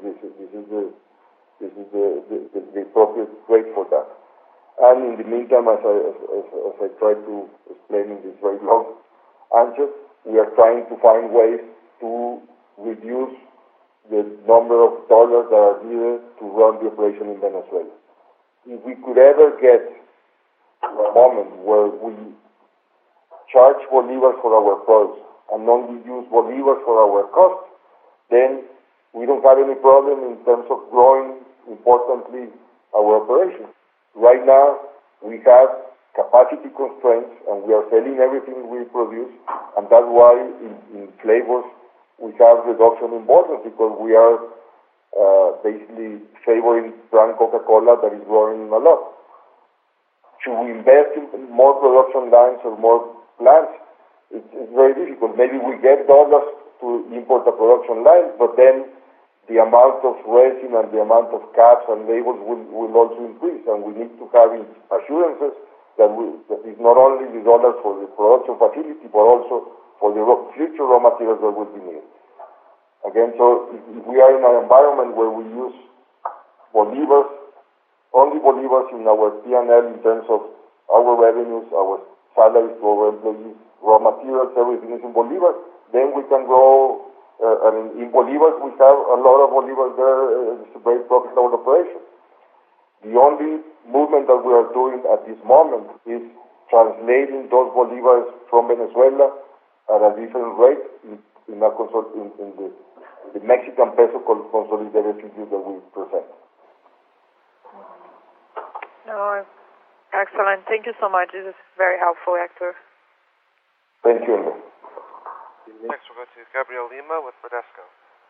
this is the appropriate rate for that. And in the meantime, as I tried to explain in this very long answer, we are trying to find ways to reduce the number of dollars that are needed to run the operation in Venezuela. If we could ever get to a moment where we charge bolivars for our products and only use bolivars for our costs, then we don't have any problem in terms of growing importantly our operation. Right now, we have capacity constraints and we are selling everything we produce, and that's why in flavors we have reduction in volume because we are basically favoring brand Coca-Cola that is growing a lot. Should we invest in more production lines or more plants? It's very difficult. Maybe we get dollars to import the production line, but then the amount of resin and the amount of caps and labels will also increase, and we need to have assurances that it's not only the dollars for the production facility, but also for the future raw materials that will be needed. Again, so if we are in an environment where we use bolivars only bolivars in our P&L in terms of our revenues, our salaries to our employees, raw materials, everything is in bolivars. Then we can grow. In bolivars, we have a lot of bolivars there. It's a very profitable operation. The only movement that we are doing at this moment is translating those bolivars from Venezuela at a different rate in the Mexican peso consolidated figures that we present. No, excellent. Thank you so much. This is very helpful, Hector. Thank you, Andrea. Next, we'll go to Gabriel Lima with Bradesco.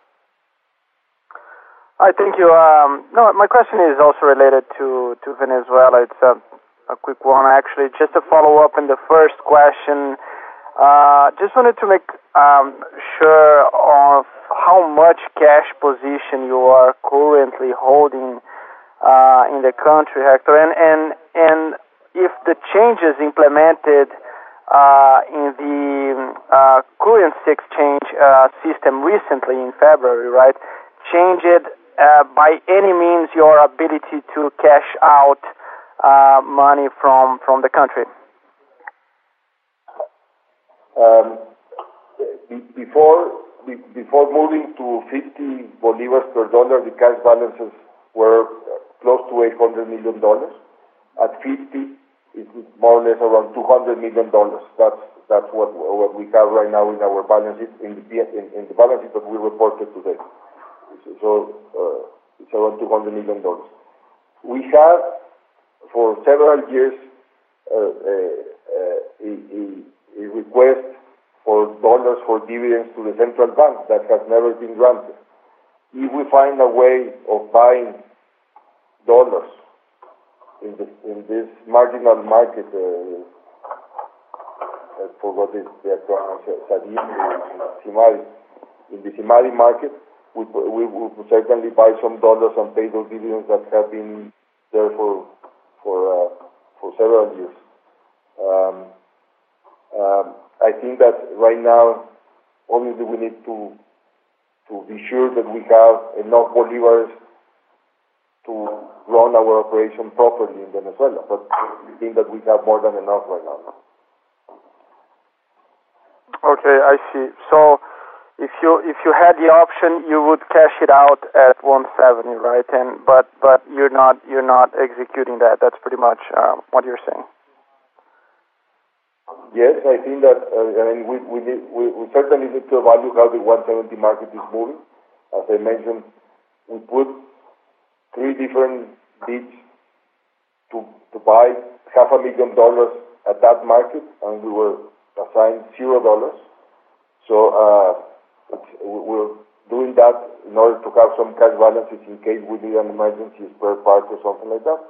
Hi, thank you. No, my question is also related to Venezuela. It's a quick one, actually. Just to follow up on the first question, just wanted to make sure of how much cash position you are currently holding in the country, Hector, and if the changes implemented in the currency exchange system recently in February, right, changed by any means your ability to cash out money from the country? Before moving to 50 bolivars per dollar, the cash balances were close to $800 million. At 50, it's more or less around $200 million. That's what we have right now in our balance sheet, in the balance sheet that we reported today. So it's around $200 million. We have, for several years, a request for dollars for dividends to the central bank that has never been granted. If we find a way of buying dollars in this marginal market, I forgot the in the SIMADI market, we will certainly buy some dollars and pay those dividends that have been there for several years. I think that right now, obviously, we need to be sure that we have enough bolivars to run our operation properly in Venezuela. But we think that we have more than enough right now. Okay, I see. So, if you had the option, you would cash it out at 170, right? But you're not executing that. That's pretty much what you're saying. Yes, I think that we certainly need to evaluate how the 170 market is moving. As I mentioned, we put 3 different bids to buy $500,000 at that market, and we were assigned $0. So we're doing that in order to have some cash balances in case we need an emergency spare part or something like that.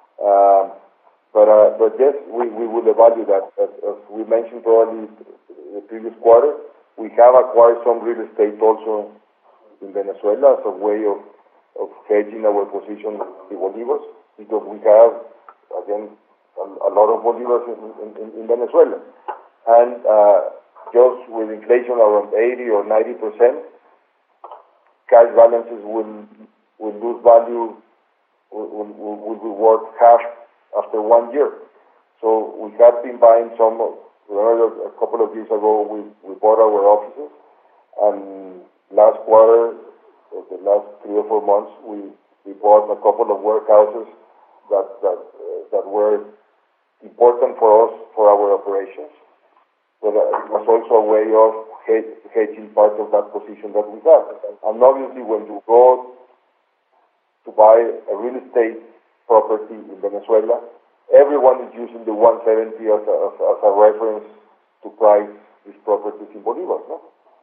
But yes, we will evaluate that. As we mentioned probably the previous quarter, we have acquired some real estate also in Venezuela as a way of hedging our position in bolivars, because we have, again, a lot of bolivars in Venezuela. And just with inflation around 80 or 90%, cash balances will lose value, will be worth half after 1 year. So we have been buying some. Remember, a couple of years ago, we bought our offices, and last quarter, or the last 3 or 4 months, we bought a couple of warehouses that were important for us, for our operations. So that it was also a way of hedging part of that position that we have. And obviously, when you go to buy a real estate property in Venezuela, everyone is using the 170 as a reference to price these properties in bolivars, no?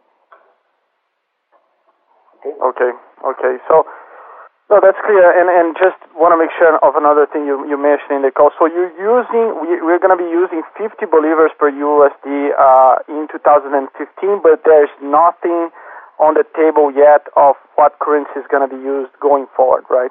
Okay. So, no, that's clear. And just want to make sure of another thing you mentioned in the call. So we're going to be using 50 bolivars per USD in 2015, but there's nothing on the table yet of what currency is going to be used going forward, right?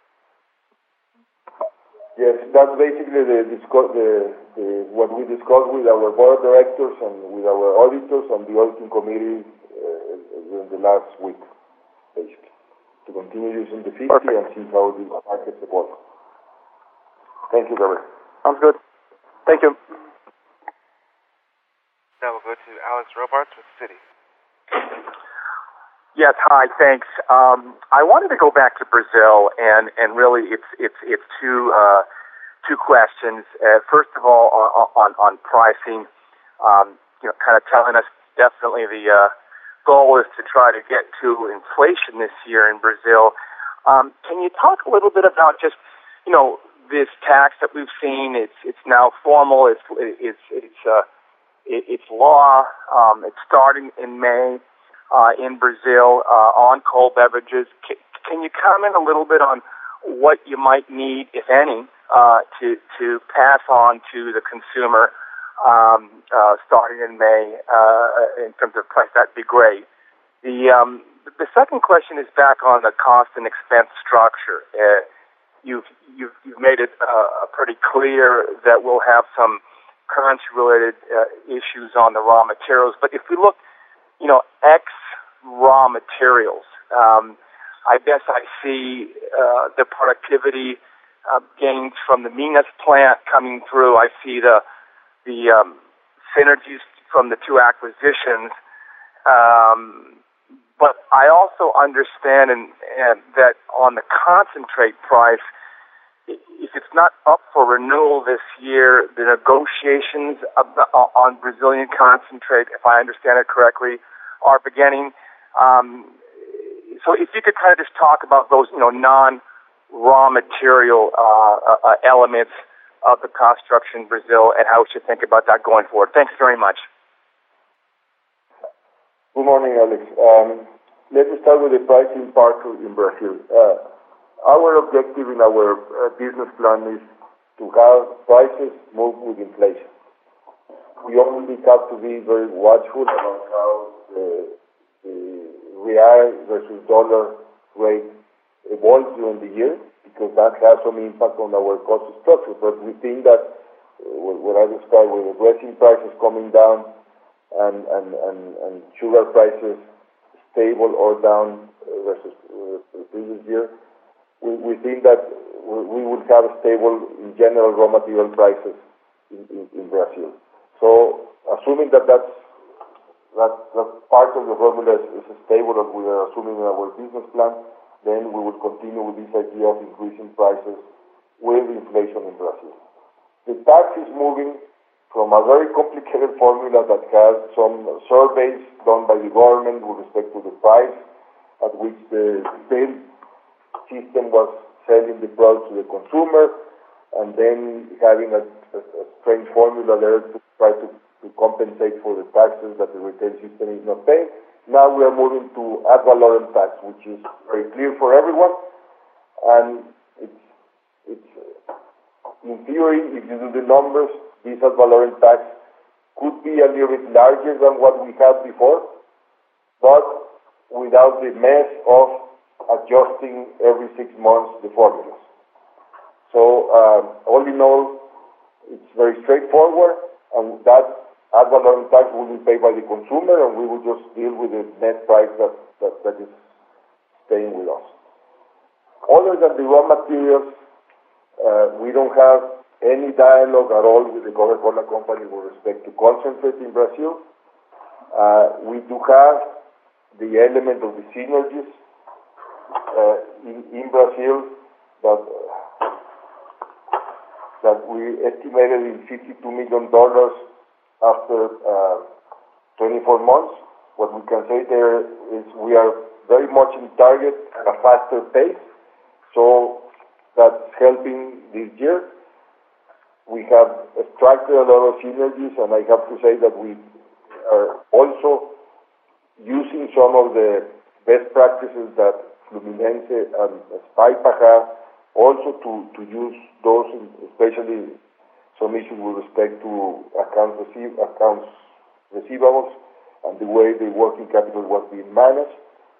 Yes, that's basically what we discussed with our board of directors and with our auditors and the auditing committee during the last week, basically, to continue using the 50 and see how the markets evolve. Thank you, Gabriel. Sounds good. Thank you. Now we'll go to Alex Robarts with Citi. Yes, hi, thanks. I wanted to go back to Brazil, and really it's two questions. First of all, on pricing, kind of telling us definitely the goal is to try to get to inflation this year in Brazil. Can you talk a little bit about just this tax that we've seen? It's now formal. It's law. It's starting in May in Brazil on cold beverages. Can you comment a little bit on what you might need, if any, to pass on to the consumer starting in May in terms of price? That'd be great. The second question is back on the cost and expense structure. You've made it pretty clear that we'll have some currency-related issues on the raw materials. But if we look, ex raw materials, I guess I see the productivity gains from the Minas plant coming through. I see the synergies from the two acquisitions. But I also understand that on the concentrate price, if it's not up for renewal this year, the negotiations on Brazilian concentrate, if I understand it correctly, are beginning. So if you could kind of just talk about those, non-raw material elements of the cost structure in Brazil and how we should think about that going forward. Thanks very much. Good morning, Alex. Let me start with the pricing part in Brazil. Our objective in our business plan is to have prices move with inflation. We only have to be very watchful about how the real versus dollar rate evolves during the year, because that has some impact on our cost structure. But we think that what I described with the resin prices coming down and sugar prices stable or down versus the previous year, we think that we would have stable, in general, raw material prices in Brazil. So, assuming that part of the formula is stable, that we are assuming in our business plan, then we will continue with this idea of increasing prices with inflation in Brazil. The tax is moving from a very complicated formula that has some surveys done by the government with respect to the price at which the retail system was selling the product to the consumer, and then having a strange formula there to try to compensate for the taxes that the retail system is not paying. Now we are moving to ad valorem tax, which is very clear for everyone, and it's in theory, if you do the numbers, this ad valorem tax could be a little bit larger than what we had before, but without the mess of adjusting every 6 months the formulas. So all in all, it's very straightforward, and that ad valorem tax will be paid by the consumer, and we will just deal with the net price that is staying with us. Other than the raw materials, we don't have any dialogue at all with the Coca-Cola Company with respect to concentrate in Brazil. We do have the element of the synergies in Brazil that we estimated in $52 million after 24 months. What we can say there is we are very much in target at a faster pace, so that's helping this year. We have extracted a lot of synergies, and I have to say that we are also using some of the best practices that Fluminense and Spaipa have, also to use those, especially some issues with respect to accounts receivables and the way the working capital was being managed,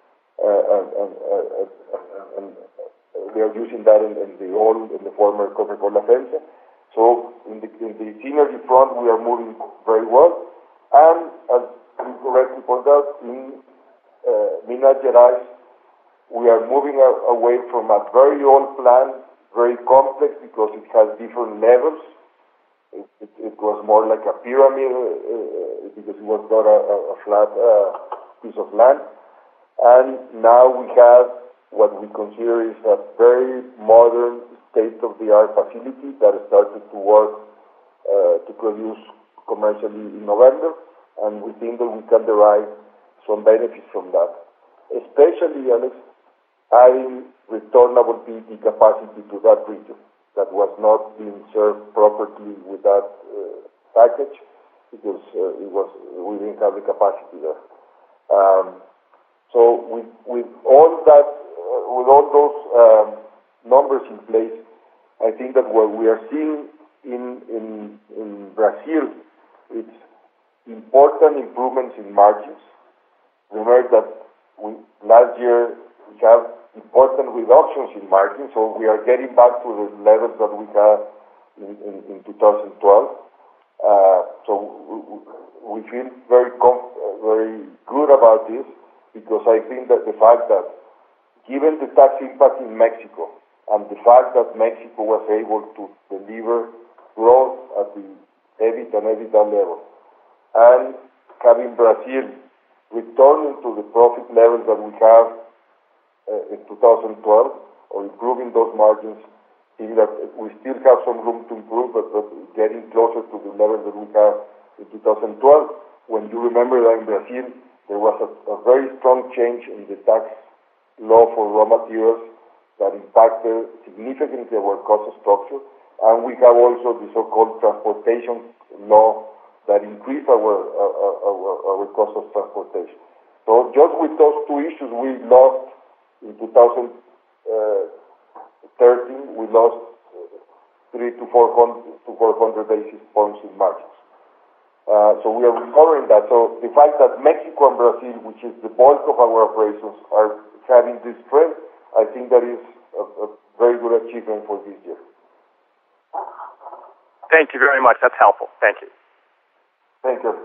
and they are using that in the former Coca-Cola FEMSA. So in the synergy front, we are moving very well, and as you correctly pointed out, in Minas Gerais, we are moving away from a very old plan very complex because it has different levels. It was more like a pyramid because it was not a flat piece of land. And now we have what we consider is a very modern, state-of-the-art facility that started to work to produce commercially in November, and we think that we can derive some benefits from that. Especially, Alex, adding returnable PET capacity to that region that was not being served properly with that package because we didn't have the capacity there. So with all that, with all those numbers in place, I think that what we are seeing in Brazil, it's important improvements in margins. Remember that last year we have important reductions in margins, so we are getting back to the levels that we had in 2012. So we feel very good about this because I think that the fact that given the tax impact in Mexico and the fact that Mexico was able to deliver growth at the EBIT and EBITDA level and having Brazil returning to the profit levels that we have in 2012 or improving those margins, seeing that we still have some room to improve, but getting closer to the levels that we have in 2012. When you remember that in Brazil, there was a very strong change in the tax law for raw materials that impacted significantly our cost structure, and we have also the so-called transportation law that increased our cost of transportation. So just with those two issues, we lost in 2013, we lost 300 to 400 basis points in margins. So we are recovering that. So the fact that Mexico and Brazil, which is the bulk of our operations, are having this trend, I think that is a very good achievement for this year. Thank you very much. That's helpful. Thank you. Thank you.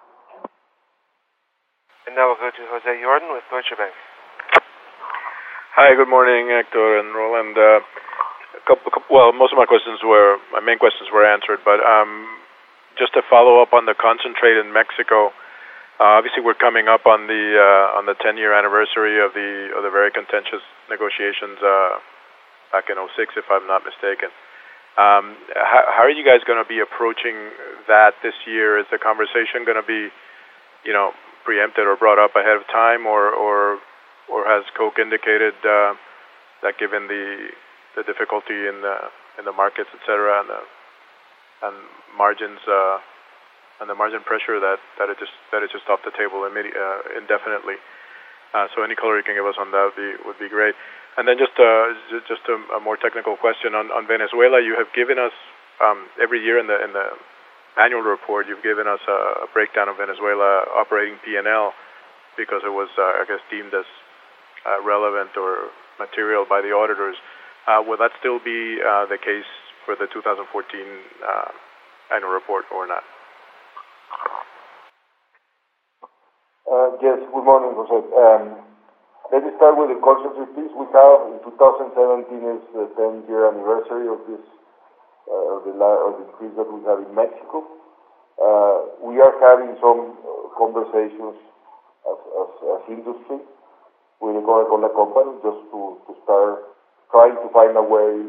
And now we'll go to Jose Jordan with Deutsche Bank. Hi, good morning, Hector and Roland. Most of my main questions were answered, but just to follow up on the concentrate in Mexico. Obviously, we're coming up on the 10-year anniversary of the very contentious negotiations back in 2006, if I'm not mistaken. How are you guys going to be approaching that this year? Is the conversation going to be, preempted or brought up ahead of time, or has Coke indicated that given the difficulty in the markets, etc., and margins and the margin pressure that it's just off the table indefinitely? So any color you can give us on that would be great. And then just a more technical question on Venezuela. You have given us every year in the annual report, you've given us a breakdown of Venezuela operating P&L because it was, I guess, deemed as relevant or material by the auditors. Will that still be the case for the 2014 annual report or not? Yes, good morning, Jose. Let me start with the concentrate, please. We have in 2017 is the 10-year anniversary of this of the increase that we have in Mexico. We are having some conversations as industry with the Coca-Cola Company just to start trying to find a way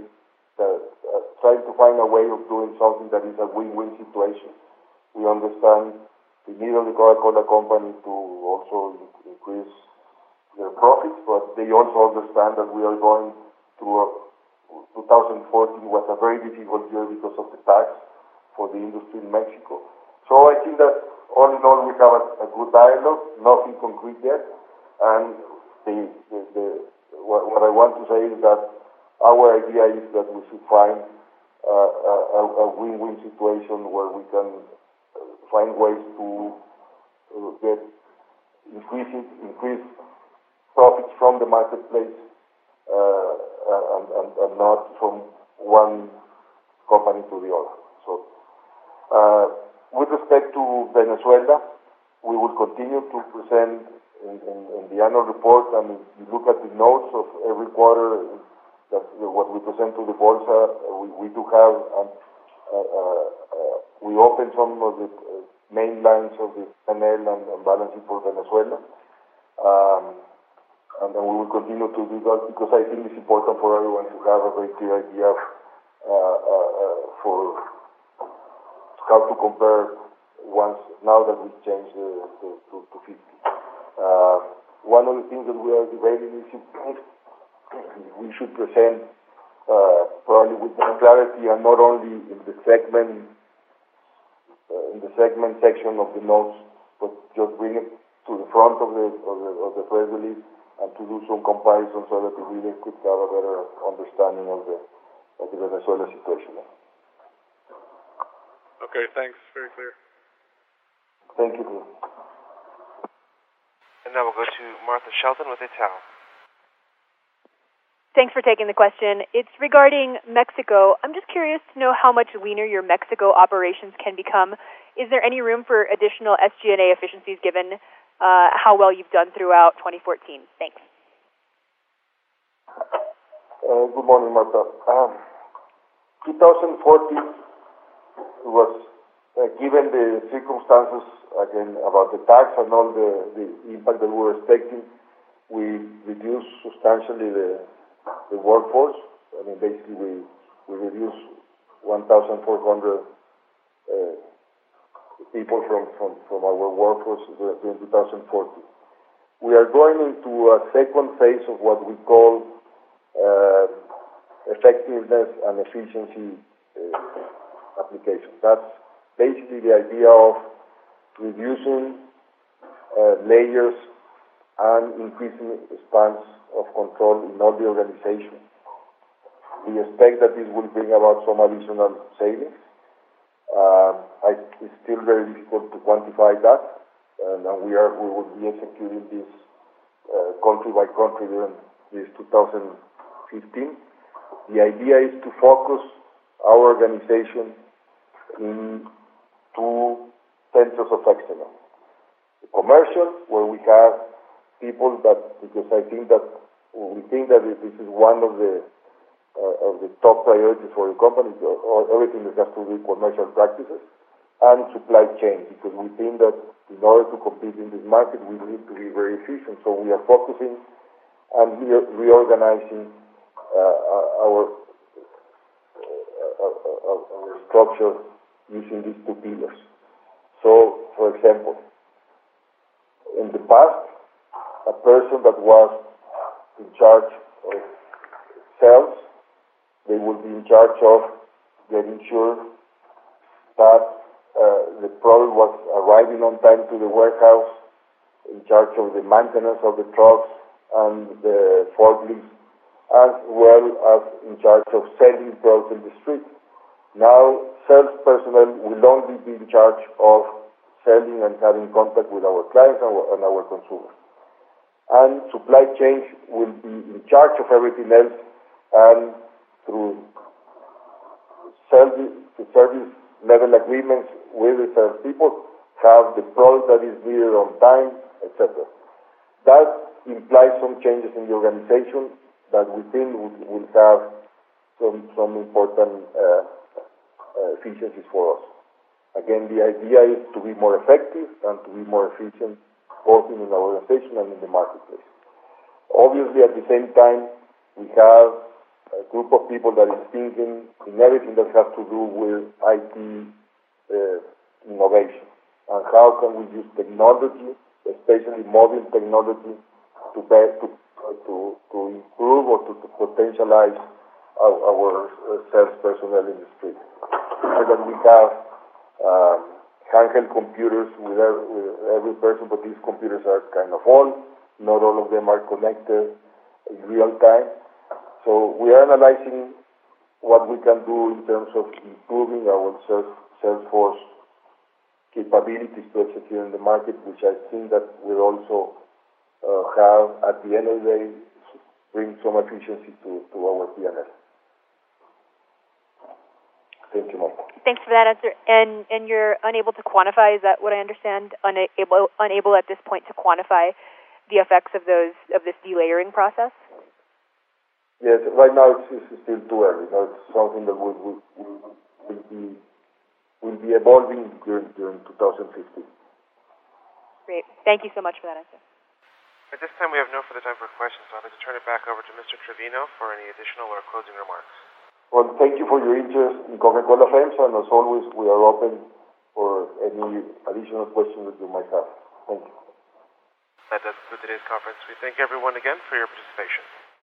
of doing something that is a win-win situation. We understand the need of the Coca-Cola Company to also increase their profits, but they also understand that we are going through 2014 was a very difficult year because of the tax for the industry in Mexico. So I think that all in all we have a good dialogue, nothing concrete yet, and what I want to say is that our idea is that we should find a win-win situation where we can find ways to get increase profits from the marketplace and not from one company to the other. So, with respect to Venezuela, we will continue to present in the annual report, and if you look at the notes of every quarter, That's what we present to the Bolsa. We do have, we open some of the main lines of the P&L and balance sheet for Venezuela. And then we will continue to do that because I think it's important for everyone to have a very clear idea of for how to compare now that we changed to 50. One of the things that we are debating is if we should present probably with more clarity and not only in the segment section of the notes, but just bring it to the front of the press release and to do some comparisons so that the reader could have a better understanding of the Venezuela situation. Okay, thanks. Very clear. Thank you. And now we'll go to Martha Shelton with Itaú. Thanks for taking the question. It's regarding Mexico. I'm just curious to know how much leaner your Mexico operations can become. Is there any room for additional SG&A efficiencies given how well you've done throughout 2014? Thanks. Good morning, Martha. 2014 was, given the circumstances, again, about the tax and all the impact that we were expecting, we reduced substantially the workforce. I mean, basically, we reduced 1,400 people from our workforce during 2014. We are going into a second phase of what we call effectiveness and efficiency application. That's basically the idea of reducing layers and increasing spans of control in all the organization. We expect that this will bring about some additional savings. It's still very difficult to quantify that, and we will be executing this country by country during this 2015. The idea is to focus our organization in two centers of excellence. The commercial, where we have people that, because we think that this is one of the top priorities for the company, or everything that has to do with commercial practices, and supply chain, because we think that in order to compete in this market, we need to be very efficient. So we are focusing and reorganizing our structure using these two pillars. So, for example, in the past, a person that was in charge of sales, they will be in charge of getting sure that the product was arriving on time to the warehouse, in charge of the maintenance of the trucks and the forklifts, as well as in charge of selling products in the street. Now, sales personnel will only be in charge of selling and having contact with our clients and our consumers. And supply chain will be in charge of everything else, and through service level agreements with the salespeople, have the product that is needed on time, etc. That implies some changes in the organization that we think will have some important efficiencies for us. Again, the idea is to be more effective and to be more efficient both in our organization and in the marketplace. Obviously, at the same time, we have a group of people that is thinking in everything that has to do with IT innovation, and how can we use technology, especially modern technology, to improve or to potentialize our sales personnel in the street. So that we have handheld computers with every person, but these computers are kind of old. Not all of them are connected in real time. So we are analyzing what we can do in terms of improving our sales force capabilities to execute in the market, which I think that will also have, at the end of the day, bring some efficiency to our P&L. Thank you, Mark. Thanks for that answer. And you're unable to quantify, is that what I understand? Unable at this point to quantify the effects of this delayering process? Yes, right now it's still too early. No, it's something that will be evolving during 2015. Great. Thank you so much for that answer. At this time, we have no further time for questions, so I'd like to turn it back over to Mr. Trevino for any additional or closing remarks. Well, thank you for your interest in Coca-Cola FEMSA, and as always, we are open for any additional questions that you might have. Thank you. That does conclude today's conference. We thank everyone again for your participation.